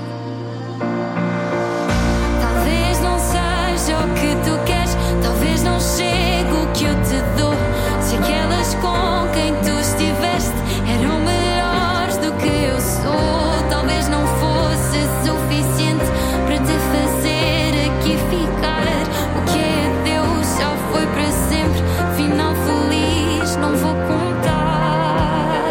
Talvez não seja o que tu queres, talvez não chegue o que eu te dou. Se aquelas com quem tu estiveste eram melhores do que eu sou, talvez não fosse suficiente para te fazer aqui ficar. O que é Deus já foi para sempre, final feliz não vou contar.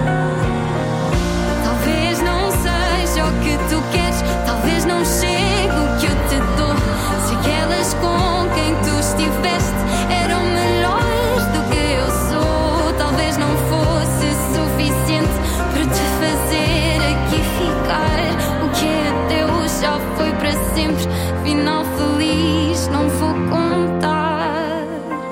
Talvez não seja o que tu queres, talvez não chegue o que eu te dou. Se aquelas com quem tu estiveste eram melhores do que eu sou, talvez não fosse suficiente para te fazer aqui ficar. O que é Deus já foi para sempre, final feliz não vou contar.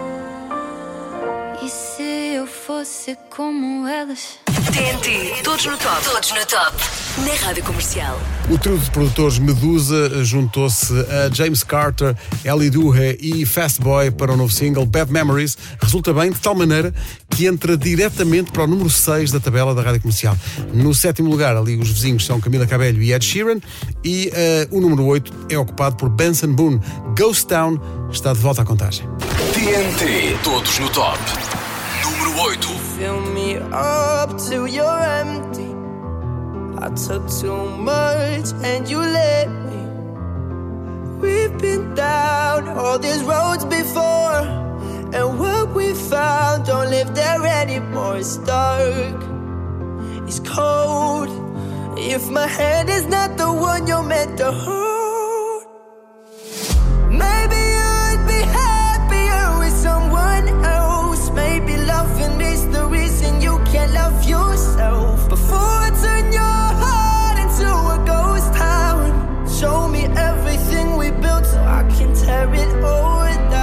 E se eu fosse como elas? TNT, todos no top. Todos no top. Na Rádio Comercial. O trio de produtores Medusa juntou-se a James Carter, Ellie Duhe e Fastboy para o novo single Bad Memories. Resulta bem de tal maneira que entra diretamente para o número 6 da tabela da Rádio Comercial. No 7º lugar, ali os vizinhos são Camila Cabello e Ed Sheeran. E o número 8 é ocupado por Benson Boone. Ghost Town está de volta à contagem. TNT, todos no top. Número 8. Fill me up till you're empty. I took too much and you let me. We've been down all these roads before, and what we found don't live there anymore. It's dark, it's cold. If my hand is not the one you're meant to hold, maybe I'd be happier with someone else. Maybe loving is the reason you can't love yourself. Before I turn your heart into a ghost town, show me everything we built so I can tear it all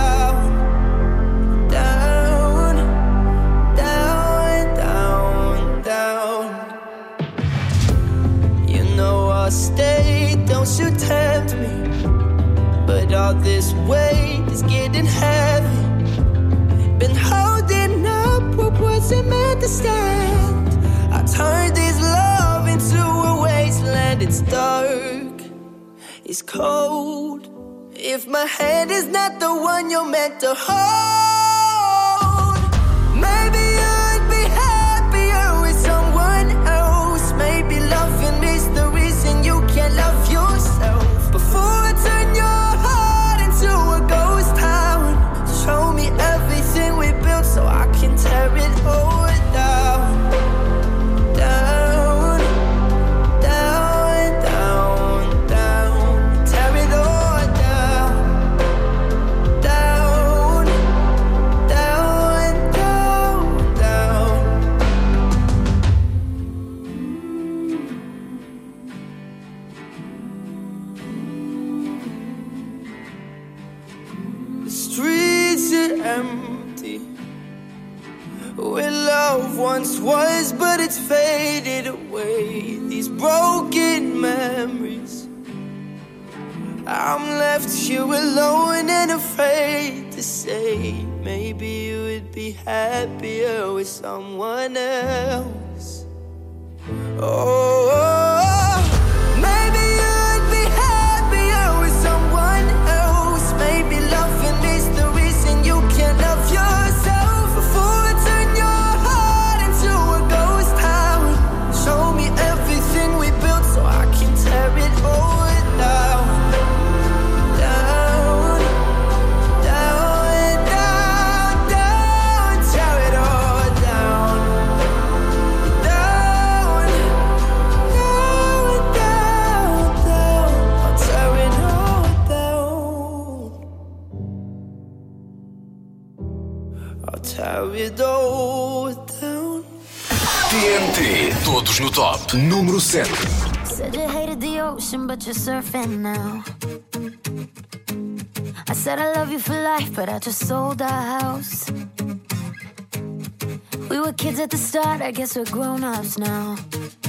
down. Down, down, down, down. You know I'll stay, don't you tempt me, but all this weight is getting heavy. Been holding up what wasn't meant to stand. I turned this love into a wasteland. It's dark, it's cold. If my hand is not the one you're meant to hold, maybe I'd be happier with someone else. Maybe loving is the reason you can't love yourself. Before I turn your heart into a ghost town, show me everything we built so I can tear it all down. Down, down, down, down. Tear it all down. Down, down, down, down. The streets are empty, where love once was, but it's faded away. These broken memories, I'm left here alone and afraid to say, maybe you would be happier with someone else. Oh, maybe you'd be happier with someone else. Maybe loving is the reason you can't love yourself. Before I turn your heart into a ghost town, show me everything we built so I can tear it all down. Down, down, down, down. Tear it all down. Down, down. Todos no top. Número 7. Said you hated the ocean, but you're surfing now. I said I love you for life, but I just sold our house. We were kids at the start, I guess we're grown-ups now.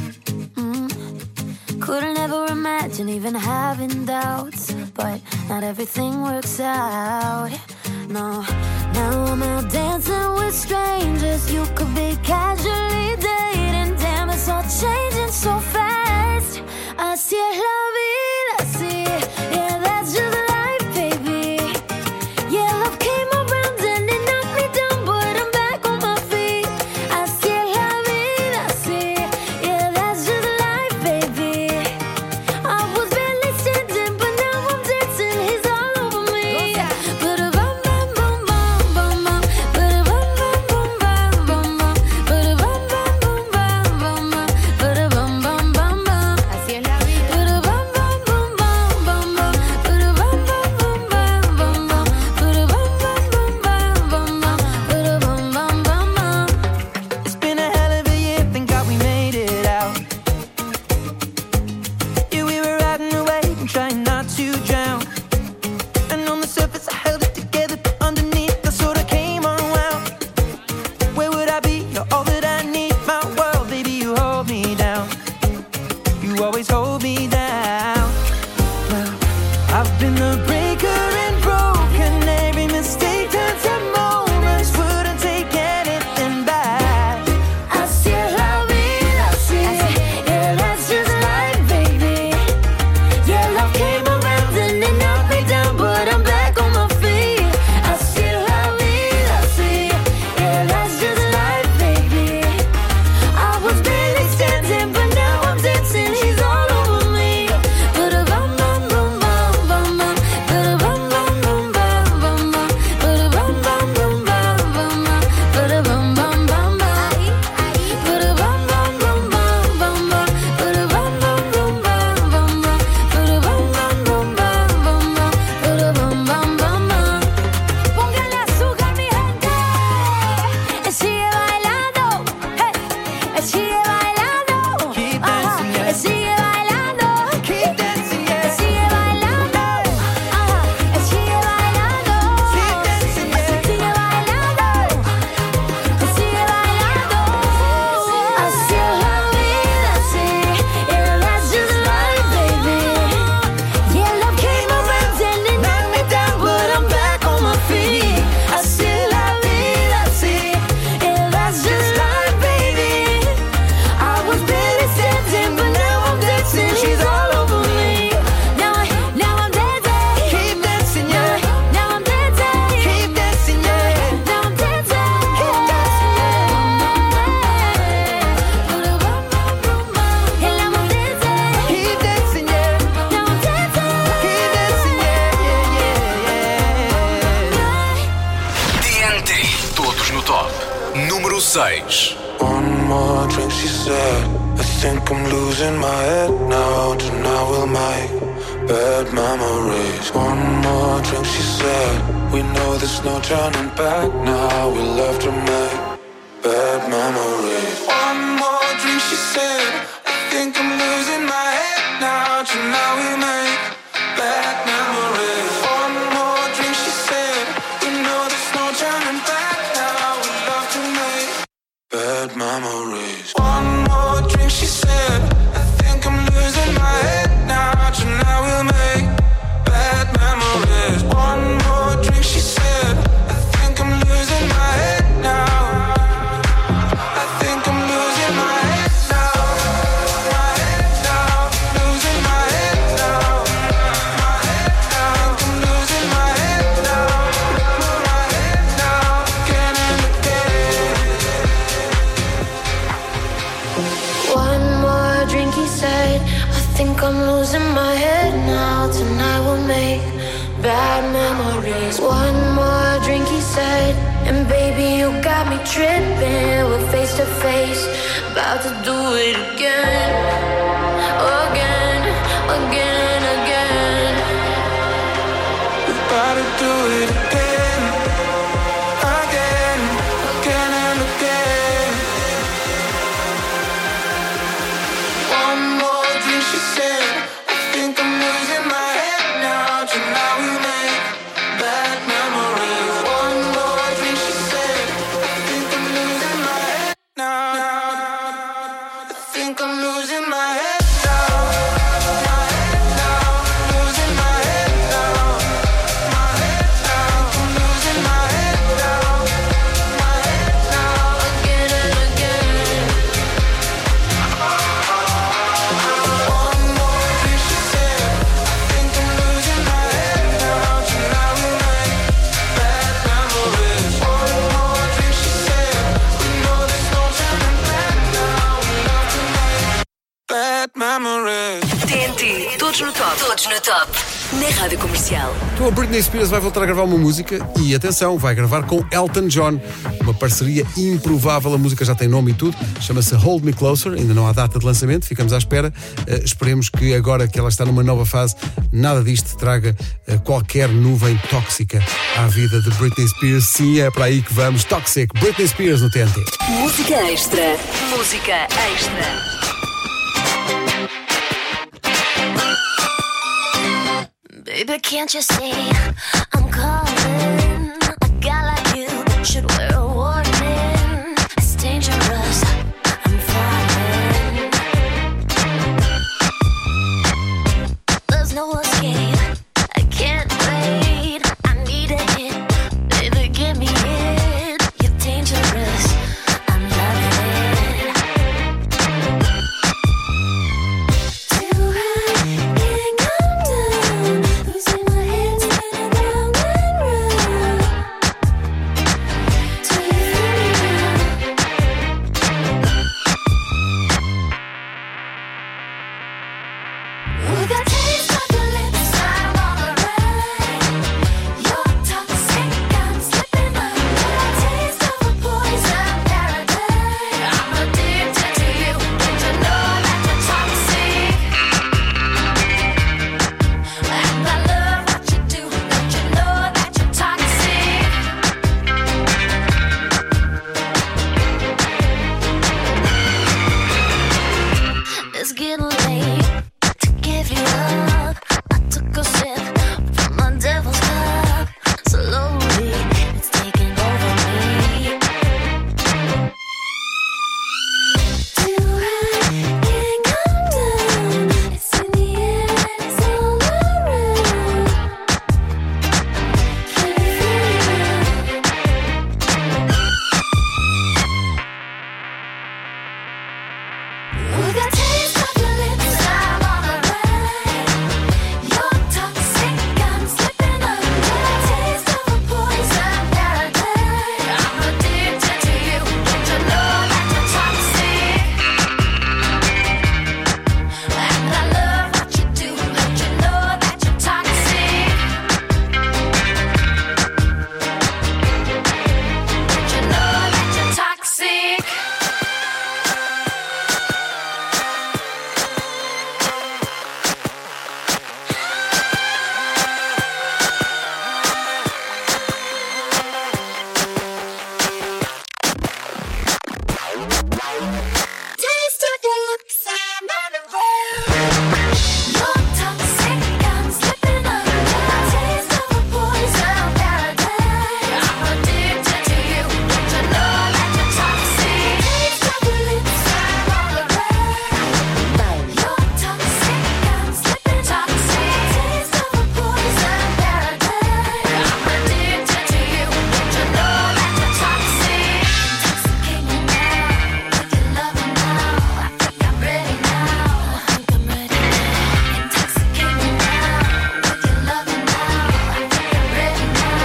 Couldn't ever imagine even having doubts, but not everything works out. No, now I'm out dancing with strangers. You could be casually dating. Damn, it's all changing so fast. Así es la vida, así. Yeah, that's just life, baby. Yeah, love came around and it knocked me down, but I'm back on my feet. Así es la vida, así. Yeah, that's just life, baby. I was barely standing, but now I'm dancing. He's all over me. Ba-da-bum, bum, bum, bum, bum, bum. Ba-da-bum, bum, bum, bum, bum, bum. Ba-da-bum, bum, bum, bum, bum, bum. Ba-da-bum, bum, bum, bum. Así es la vida. Ba-da-bum, bum, bum, bum, bum, bum. Ba-da-bum, bum, bum, bum, bum, bum. Ba-da-bum, bum, bum, bum, bum, bum. Ba-da-bum, bum, bum, bum. It's been a hell of a year, thank God we made it out. Yeah, we were riding away and trying not to drown. And on the surface I held it together, but underneath I sort of came unwound. Where would I be? You're all that I need. My world, baby, you hold me down. You always hold me down. Well, I've been the breaker and broken. Every mistake turns to moments. Wouldn't take anything back. Así es la vida, así. Yeah, that's just life, baby. Yeah, love came around and it knocked me down, but I'm back on my feet. Así es la vida, así. Yeah, that's just life, baby. I was barely standing, but now I'm dancing. He's all over me. Ba-da-bum, bum, bum, bum, bum, bum. Ba-da-bum, bum, bum, bum, bum, bum. Ba-da-bum, bum, bum, bum, bum, bum. Ba-da-bum, bum, bum, bum. Ba-da-bum, bum, bum, bum, bum, bum. Ba-da-bum, bum, bum, bum, bum, bum. Ba-da-bum, bum, bum, bum, bum, bum. Ba-da-bum, bum, bum, bum. Póngale azúcar, mi gente. Sigue bailando, hey. Sigue bailando. Keep dancing, yeah. Sigue bailando. Keep dancing, yeah. Sigue bailando. Sigue bailando. Keep dancing, yeah. Sigue bailando. Sigue bailando. Así es la vida, así. Yeah, that's just life, baby. Yeah, love came around and it knocked me down, but I'm back on my feet. Así es la vida, así. Yeah, that's just life, baby. I was barely standing, but now I'm dancing. She's all over me. Now I'm dancing. Keep dancing, yeah. Now I'm dancing. Keep dancing, yeah. Now I'm dancing. Keep dancing, yeah. And now I'm dancing. Keep dancing, yeah. Now I'm dancing. Keep dancing, yeah. TNT. Todos no top. Número 6. One more drink, she said. I think I'm losing my head now. Tonight we'll make bad memories. One more drink, she said. We know there's no turning back now. We'll have to make bad memories. One more drink, she said. I think I'm losing my head now. Tonight we'll make bad memories. One more drink, she said. We know there's no turning back now. We'll have to make bad memories. One more drink, she said. I think I'm losing my head now. Tonight we'll make bad memories. One more drink, she said. I think I'm losing my head now. I think I'm losing my head now. My head now. Losing my head now. My head now. I think I'm losing my head now. My head now. Again and again. One more drink, he said. I think I'm losing my head now. Tonight we'll make bad memories. One more drink, he said. And baby, you got me tripping. We're face to face, about to do it again. Again, again, again. We gotta do it again. Again, again and again. bad memories. TNT, todos no top. Todos no top. Na Rádio Comercial. Então a Britney Spears vai voltar a gravar uma música e, atenção, vai gravar com Elton John. Uma parceria improvável, a música já tem nome e tudo. Chama-se Hold Me Closer, ainda não há data de lançamento, ficamos à espera. Esperemos que agora que ela está numa nova fase, nada disto traga qualquer nuvem tóxica à vida de Britney Spears. Sim, é para aí que vamos. Toxic, Britney Spears no TNT. Música extra. Música extra. Baby, can't you see I'm calling? A guy like you should wear a warning. It's dangerous, I'm falling. There's no escape, I can't wait. I need a hit, baby, give me it. You're dangerous, I'm loving it. Too high, can't come down. Losing my head, spinning round and round. Do you feel me now? With a taste of your lips, I'm on the run. You're toxic, I'm slipping up. With a taste of a poison paradise. I'm addicted to you. Don't you know that you're toxic? And I love what you do. Don't you know that you're toxic? It's getting late to give you up. I took a sip from my devil's cup. Slowly, it's taking over me. Too high, can't come down. It's in the air and it's all around. Can you feel it? With a taste of your lips, I'm on the run. You're toxic, I'm slipping up. With a taste of a poison paradise. I'm addicted to you. Don't you know that you're toxic? And I love what you do. Don't you know that you're toxic? Don't you know that you're toxic? Taste of your lips, I'm on the run. You're toxic, I'm slipping up. With a taste of a poison paradise. I'm addicted to you. Don't you know that you're toxic? Taste of your lips, I'm on the run. You're toxic, I'm slipping toxic. Taste of a poison paradise. I'm addicted to you. Don't you know that you're toxic? Intoxicate me now with your loving now. I think I'm ready now. I think I'm ready now. Intoxicate me now with your loving now. I think I'm ready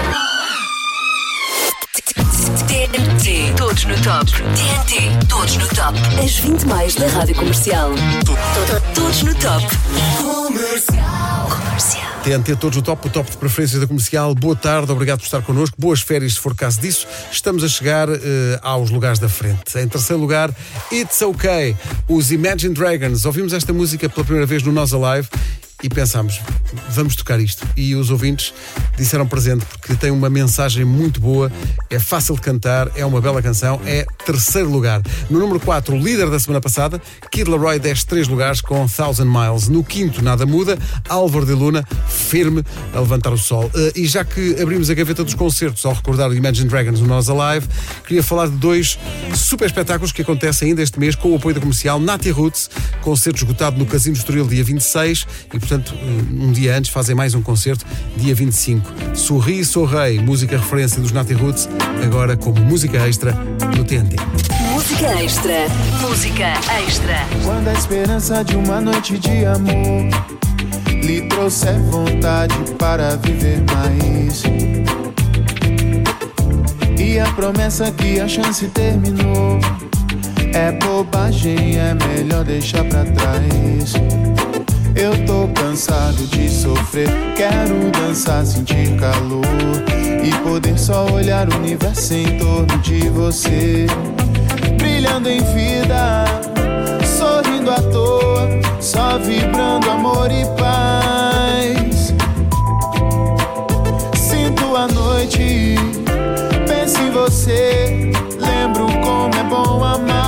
now. TNT, todos no top. TNT, todos no top. As 20 mais da Rádio Comercial. Todos no top. Comercial. TNT, todos no top, o top de preferências da Comercial. Boa tarde, obrigado por estar connosco. Boas férias, se for caso disso. Estamos a chegar aos lugares da frente. Em terceiro lugar, It's OK, os Imagine Dragons. Ouvimos esta música pela primeira vez no Nós Alive e pensámos, vamos tocar isto. E os ouvintes disseram presente, porque tem uma mensagem muito boa, é fácil de cantar, é uma bela canção, é terceiro lugar. No número 4, o líder da semana passada, Kid Laroi, desce 3 lugares com 1000 Miles. No quinto, nada muda, Álvaro de Luna, firme a levantar o sol. E já que abrimos a gaveta dos concertos ao recordar o Imagine Dragons no Nós Alive, queria falar de 2 super espetáculos que acontecem ainda este mês com o apoio da Comercial. Nati Roots, concerto esgotado no Casino Estoril dia 26 e, portanto, um dia antes fazem mais um concerto, dia 25. Sorri, Sou Rei, música referência dos Nati Roots, agora como música extra no TNT. Música extra. Música extra. Quando a esperança de uma noite de amor lhe trouxer vontade para viver mais, e a promessa que a chance terminou É bobagem, é melhor deixar pra trás. Eu tô cansado de sofrer, quero dançar, sentir calor e poder só olhar o universo em torno de você, brilhando em vida, sorrindo à toa, só vibrando amor e paz. Sinto a noite, penso em você, lembro como é bom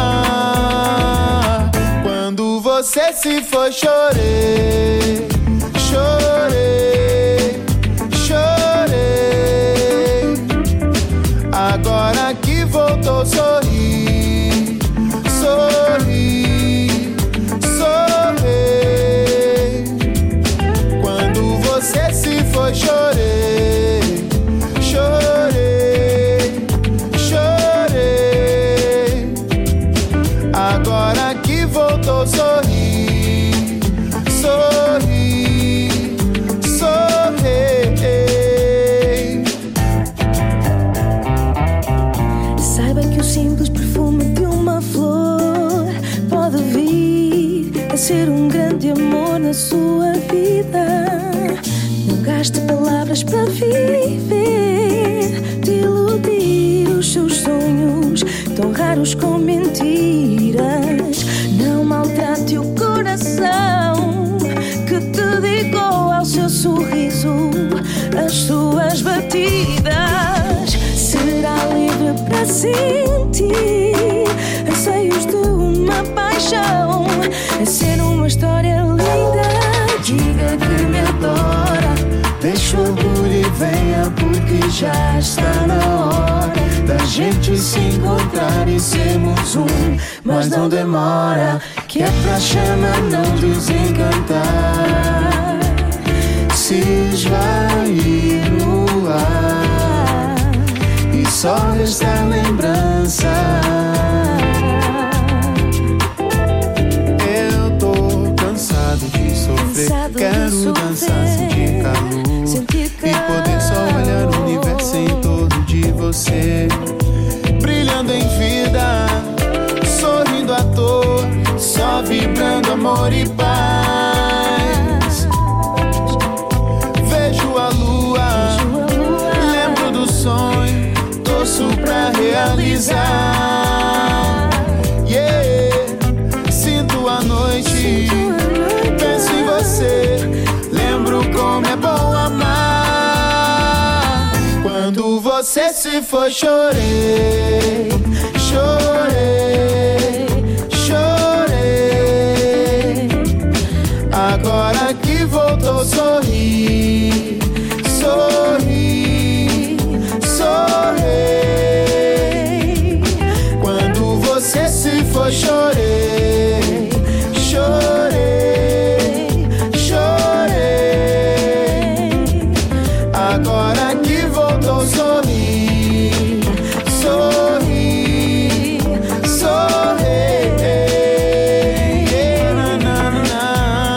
amar. Quando você se foi, chorei, chorei, chorei. Agora que voltou, sorri, sorri, sorri. Quando você se foi, chorei, chorei, chorei. Agora que voltou, sorri, sorri, sorri. Saiba que o simples perfume de uma flor pode vir a ser um grande amor na sua vida. Não gaste palavras para viver, de iludir os seus sonhos tão raros com mentiras. Não maltrate o coração que te dedicou ao seu sorriso, as suas batidas. Será livre para sentir anseios de uma paixão, a ser uma história linda. Diga que me adora, deixa o orgulho e venha, porque já está na hora da gente se encontrar e sermos um. Mas não demora, que é pra chama não desencantar, se esvair no ar e só resta lembrança. Eu tô cansado de sofrer, quero dançar, sentir calor e poder só olhar o universo em torno de você, brilhando em vida, sorrindo à toa, só vibrando amor e paz. Vejo a lua, lembro do sonho, torço pra realizar. Yeah, sinto a noite, penso em você, lembro como é bom amar. Quando você se foi, chorei, chorei, chorei. Agora que voltou, sorri, sorri, sorri. Quando você se foi, chorei, chorei, chorei. Agora que voltou, sorri, sorri, sorri. Na, na, na.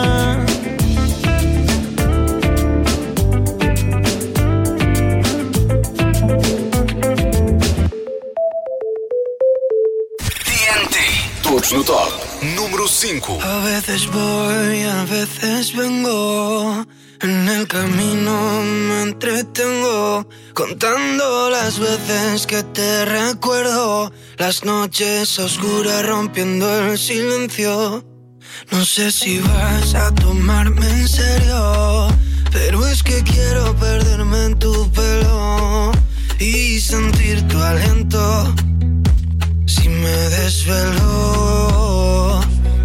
TNT, todos no top. Número 5. A veces voy, a veces vengo. En el camino me entretengo, contando las veces que te recuerdo, las noches oscuras rompiendo el silencio. No sé si vas a tomarme en serio, pero es que quiero perderme en tu pelo y sentir tu aliento si me desvelo.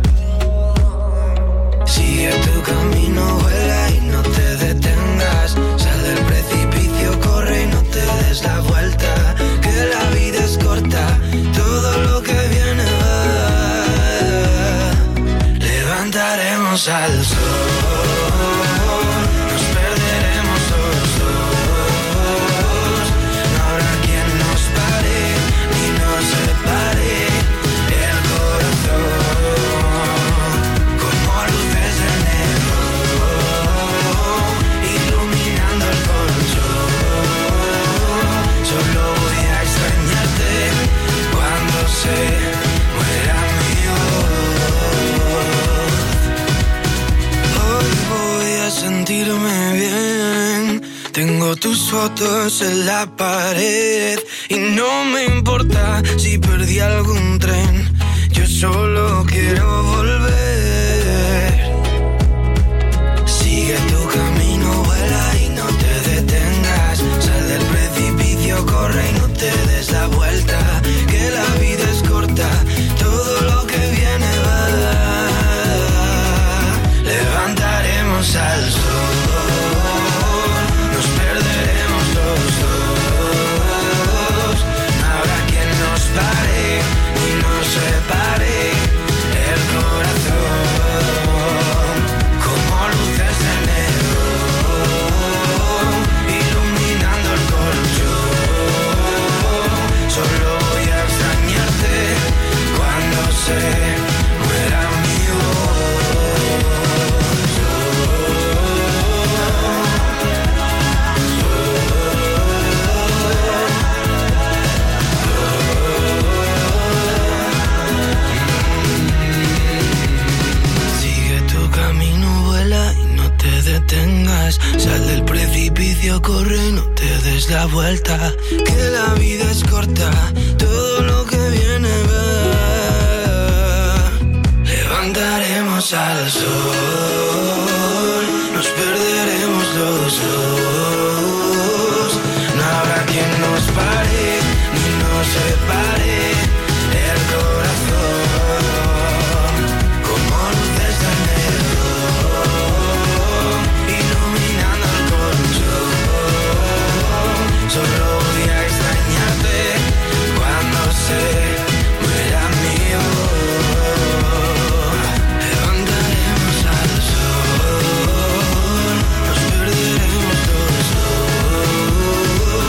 Sigue tu camino, vuela y no te detengas. Sal del precipicio, corre y no te des la vuelta, que la vida es corta, todo lo que viene va. Levantaremos al sol, nos perderemos los dos. No habrá quien nos pare ni nos separe el corazón, como luces de negro, iluminando el colchón. Solo voy a extrañarte cuando se muera sentirme bien. Tengo tus fotos en la pared y no me importa si perdí algún tren. Yo solo quiero volver. Sigue tu camino, vuela y no te detengas. Sal del precipicio, corre y no te des la vuelta. Que la vida es corta, todo lo que viene va. Levantaremos al sol. Sal del precipicio, corre, no te des la vuelta. Que la vida es corta, todo lo que viene va. Levantaremos al sol, nos perderemos los dos. No habrá quien nos pare, ni nos separe el corazón. Como luces de negro, solo voy a extrañarte cuando se muera mi voz. Levantaremos al sol, nos perderemos los dos.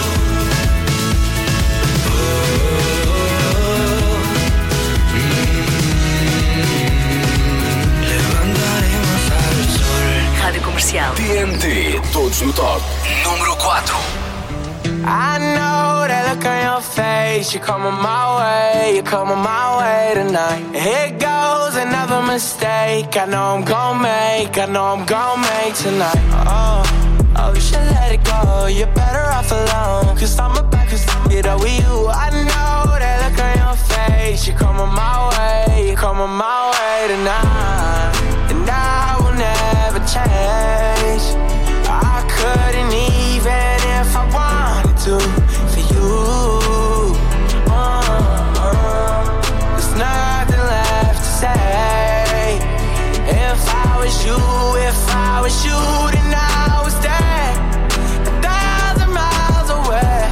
Levantaremos al sol. Rádio Comercial. TNT, todos no top. Número 4. I know that look on your face. You're coming my way, you're coming my way tonight. Here goes another mistake. I know I'm gon' make tonight. Oh, you should let it go. You're better off alone. Cause I'm about to get up with you. I know that look on your face. You're coming my way tonight. And I will never change. I couldn't even if I wanted to for you. There's nothing left to say. If I was you, then I was there 1,000 miles away.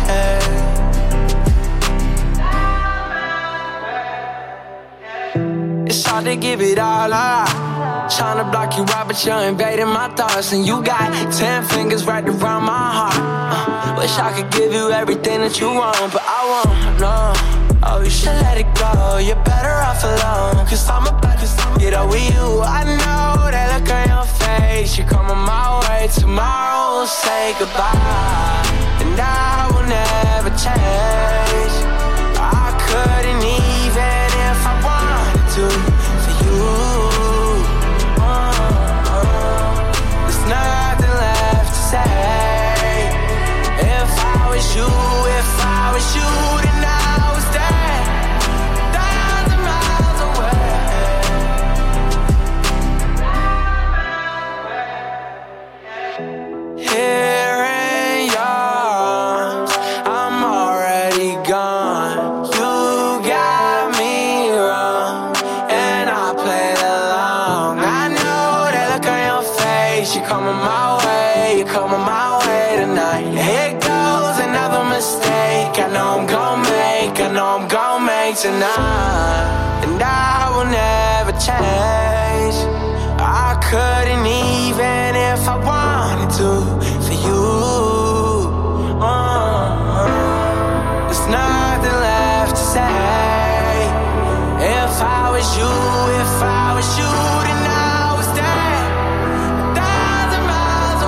It's hard to give it all up. Tryna block you out, but you're invading my thoughts. And you got 10 fingers right around my heart. Wish I could give you everything that you want, but I won't, no. Oh, you should let it go, you're better off alone. Cause I'm about to get up with you. I know that look on your face. You're coming my way, tomorrow we'll say goodbye. And I will never change. I couldn't even if I wanted to for you. Nothing left to say. If I was you, then I was there 1,000 miles away. Here in yours, I'm already gone. You got me wrong, and I played along. I know that look on your face. You're coming my way tonight. Here goes another mistake. I know I'm gon' make tonight. And I will never change. I couldn't even if I wanted to for you. There's nothing left to say. If I was you, then I was there 1,000 miles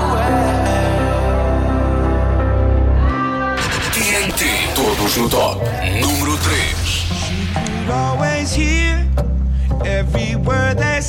away. TNT, todos no top. Número 3. Always hear every word they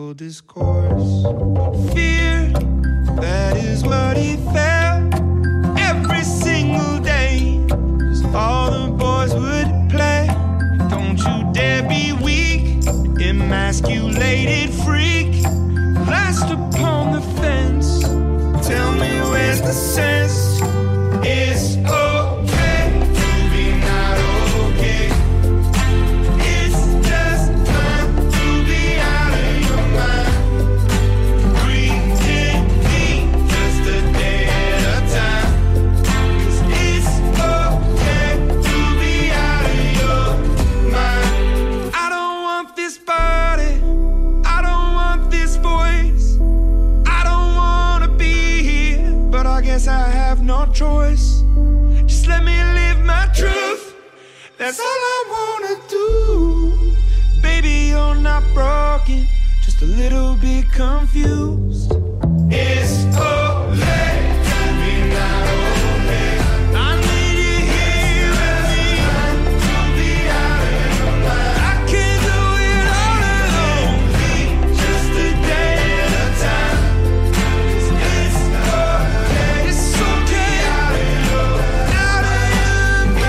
natural discourse. Fear, that is what he felt every single day. As all the boys would play. Don't you dare be weak, emasculated freak. Last upon the fence. Tell me where's the sense? It's okay to be not okay. It's just time to be out of your mind. Pretending just a day at a time. 'Cause it's okay to be out of your mind. I don't want this body. I don't want this voice. I don't wanna be here, but I guess I have no choice. Just let me live my truth. That's all I wanna do. Baby, you're not broken, just a little bit confused. It's okay to be not okay. I need you here with me. To be out of your mind. I can't do it all alone. Just a day at a time. It's okay. It's okay. Out of your mind.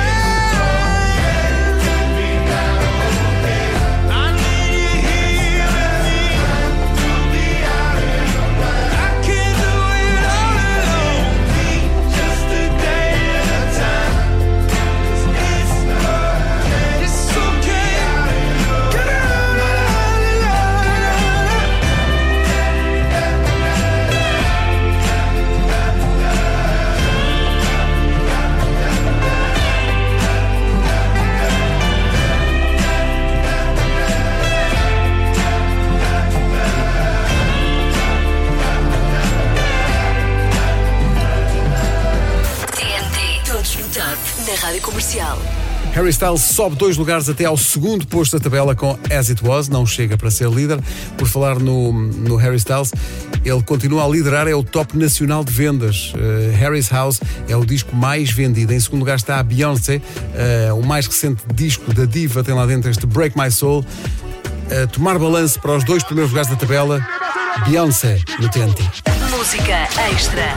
To be not okay. I need you here with me. To be out of your mind. I can't do it all alone. Just a day at a time. It's okay. It's okay. Get out of TNT, todos no top, na Rádio Comercial. Harry Styles sobe 2 lugares até ao segundo posto da tabela com As It Was, não chega para ser líder. Por falar no Harry Styles, ele continua a liderar, é o top nacional de vendas. Harry's House é o disco mais vendido. Em segundo lugar está a Beyoncé, o mais recente disco da diva tem lá dentro este Break My Soul. Tomar balanço para os 2 primeiros lugares da tabela, Beyoncé no TNT. Música extra.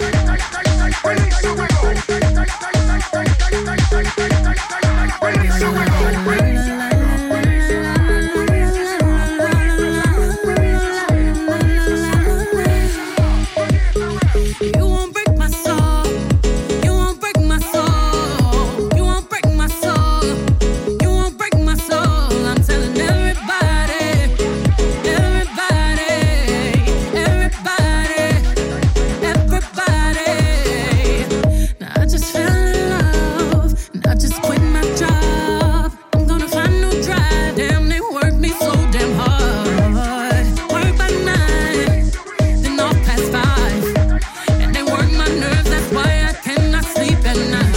You won't break my soul. You won't break my soul. You won't break my soul. You won't break my soul. I'm telling everybody, everybody, everybody, everybody. Now I just fell in love, and I just quit my job. I'm gonna find no drive. Damn, they work me so damn hard. Work by 9, then off past 5. And they work my nerves, that's why I cannot sleep at night.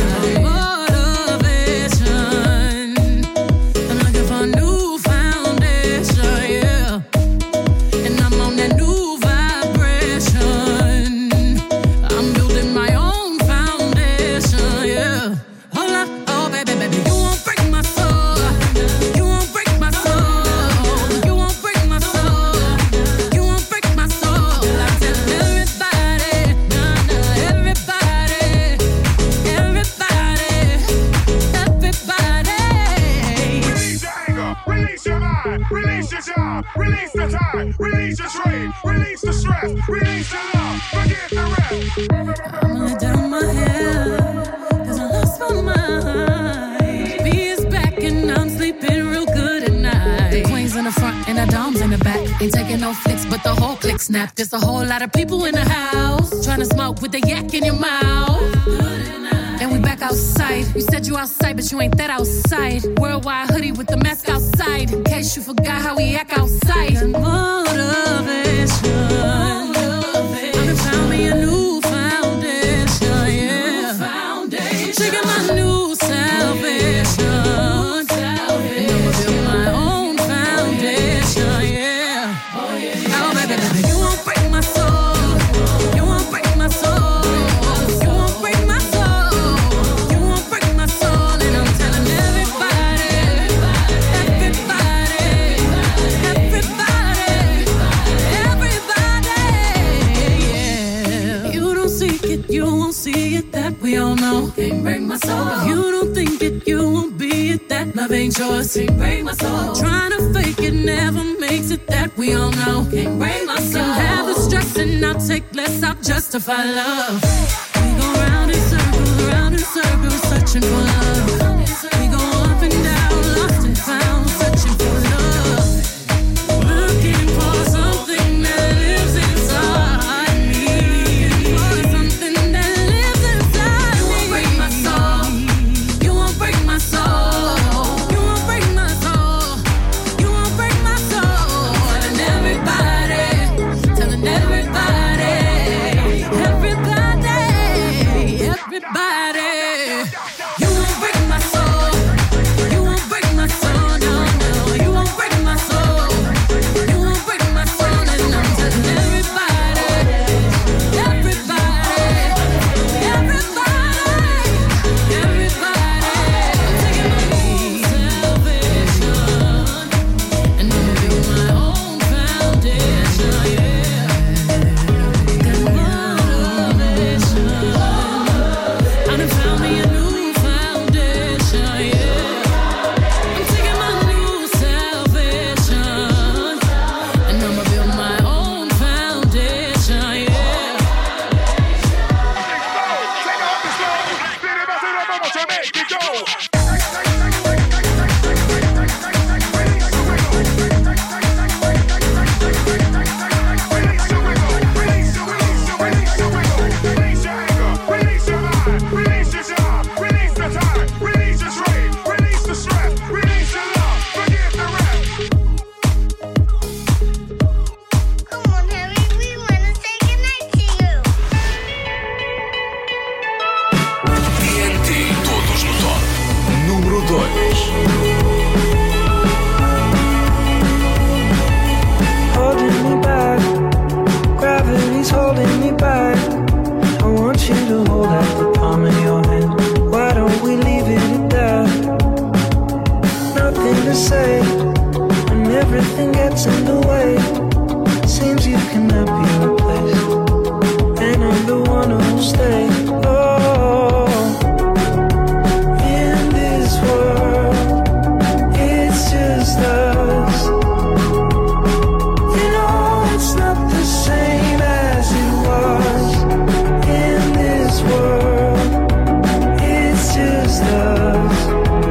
Motivation, I'm looking for a new foundation, yeah. And I'm on that new vibration. I'm building my own foundation, yeah. Hold up, oh baby, baby, you won't break my soul. You won't break my soul. You won't break my soul. You won't break my soul. I tell everybody, nah, nah, everybody, everybody, everybody. Release your anger, release your mind, release your job, release the time, release your trade, release the stress, release the love, forget the rest. I'ma let down my hair, 'cause I lost my mind. B is back and I'm sleeping real good at night. The queen's in the front and the dom's in the back. Ain't taking no flicks, but the whole click snap. There's a whole lot of people in the house trying to smoke with the yak in your mouth. And we back outside. You said you outside, but you ain't that outside. Worldwide hoodie with the mask outside. In case you forgot how we act outside. Motivation. I found me a new foundation, yeah. Trigger my new salvation. And I'ma build my own foundation, yeah. Oh, baby, baby, you won't break my soul. You won't break my soul. You won't break my soul. You won't break my soul. And I'm telling everybody, everybody, everybody, soul. If you don't think it, you won't be it. That love ain't yours. Can't break my soul. Trying to fake it never makes it. That we all know. Can't break my soul. Can have the stress and I'll take less. I'll justify love. We go round in circles, searching for love. We go up and down, lost and found, searching for love. Looking for something that lives inside me. For something that lives inside me. You won't break my soul. You won't break my soul. You won't break my soul. You won't break my soul. Telling everybody, telling everybody, everybody. You won't break my soul. You won't break my soul. No, no. You won't break my soul. You won't break my soul. And I'm telling everybody, everybody, everybody, everybody. I'm taking my own salvation, and I'm building my own foundation. Yeah, got motivation. I done found me a new foundation, yeah. I'm taking my new salvation, and I'ma build my own foundation, yeah. TNT, todos no top. Número 2. Holding me back, gravity's holding me back. I want you to hold out the palm of your hand. Why don't we leave it at that? Nothing to say when everything gets in the way. Seems you cannot be replaced, and I'm the one who'll stay. Oh, in this world, it's just us. You know it's not the same as it was. In this world, it's just us.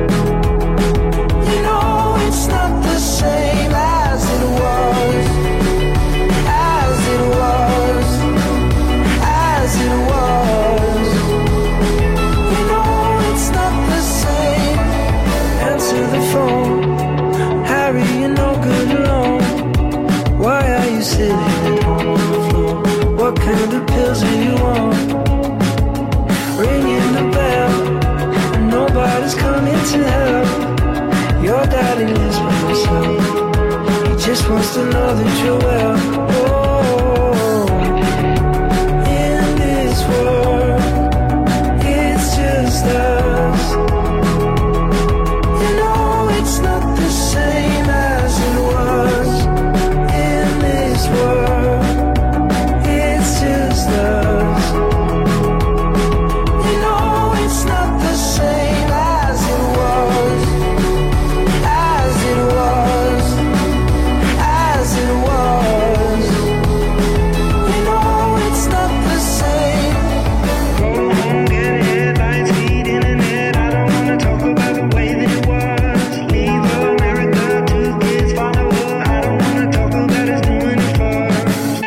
You know it's not the same as it was. As it was. As it was. You know it's not the same. Answer the phone. Harry, you're no good alone. Why are you sitting at home on the floor? What kind of pills are you on? Ringing the bell, and nobody's coming to help. Your daddy lives by himself. He just wants to know that you're well. Oh, in this world, it's just us. You know it's not the same as it was. In this world, it's just us. You know it's not the same as it was. As it was. As it was. You know it's not the same. Go home, get headlines, feed internet. I don't wanna talk about the way that it was. Leave America, 2 kids follow her. I don't wanna talk about us doing it first.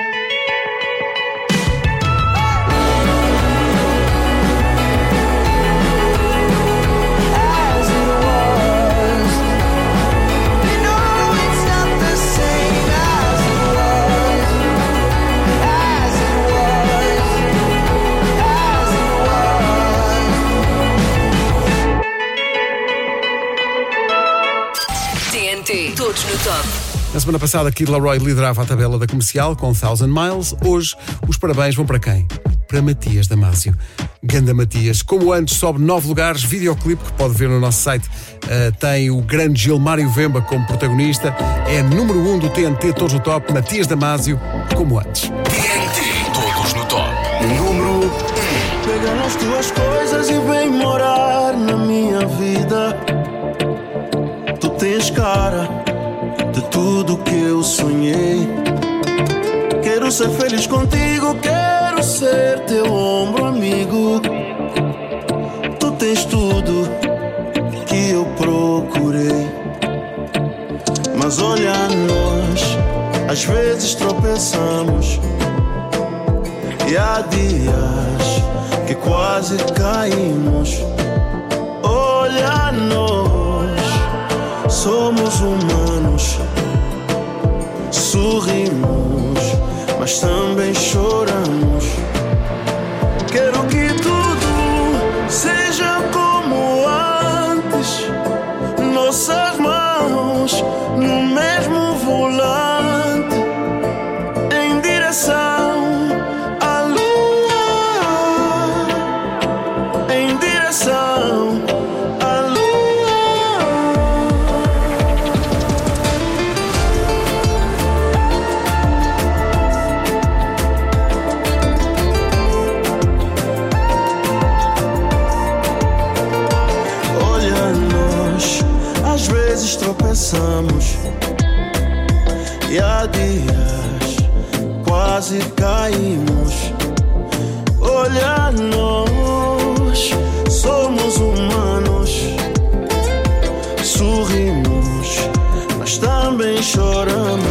As it was. You know it's not the same as it was. As it was. As it was. TNT, todos no top. Na semana passada, Kid Laroi liderava a tabela da comercial com 1000 Miles. Hoje, os parabéns vão para quem? Para Matias Damasio. Ganda Matias. Como antes, sobe 9 lugares. Videoclipe que pode ver no nosso site. Tem o grande Gilmário Vemba como protagonista. É número 1 do TNT, todos no top. Matias Damasio, como antes. TNT, todos no top. Número 1. pega nas tuas coisas e vem morar na minha vida. Tu tens cara de tudo que eu sonhei. Quero ser feliz contigo, quero ser teu ombro amigo. Tu tens tudo que eu procurei. Mas olha nós, às vezes tropeçamos. E há dias que quase caímos. Olha nós, somos humanos. Sorrimos, mas também choramos. Quero que tudo seja como antes. Nossas mãos no mesmo volante, em direção à lua, em direção à lua. Olha nós, às vezes tropeçamos. E há dias quase caímos. Olha nós, somos humanos. Sorrimos, mas também choramos.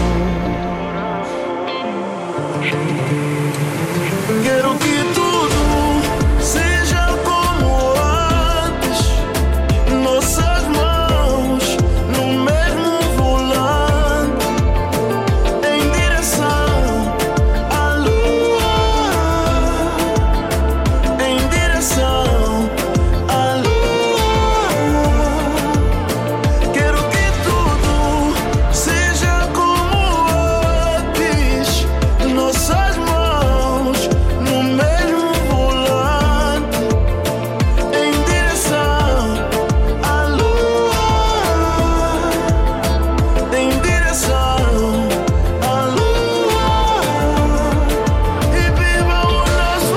Quero que tudo seja como antes. Nossas mãos no mesmo volante, em direção à lua, em direção à lua. Quero que tudo seja como antes. Nossas mãos no mesmo volante, em direção à lua, em direção à lua. E viva o nosso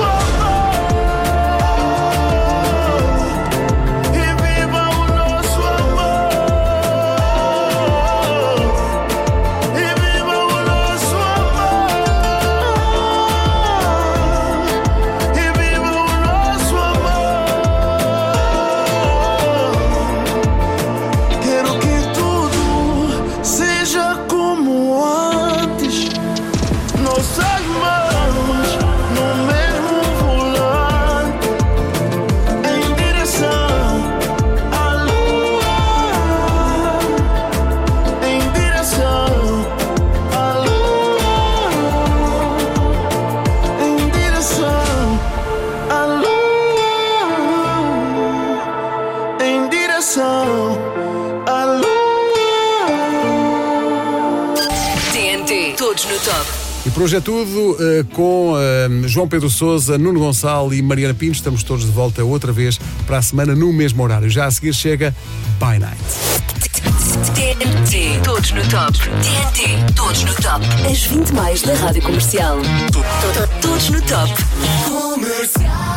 amor, e viva o nosso amor, e viva o nosso amor, e viva o nosso amor. Quero que tudo seja como antes. Nossas mãos no mesmo volante, em direção à lua, em direção à lua, em direção à lua, em direção à lua. TNT, todos no top. E por hoje é tudo, com João Pedro Sousa, Nuno Gonçalo e Mariana Pinto. Estamos todos de volta outra vez para a semana no mesmo horário. Já a seguir chega By Night. TNT, todos no top. TNT, todos no top. As 20 mais da Rádio Comercial. Todos no top. Comercial.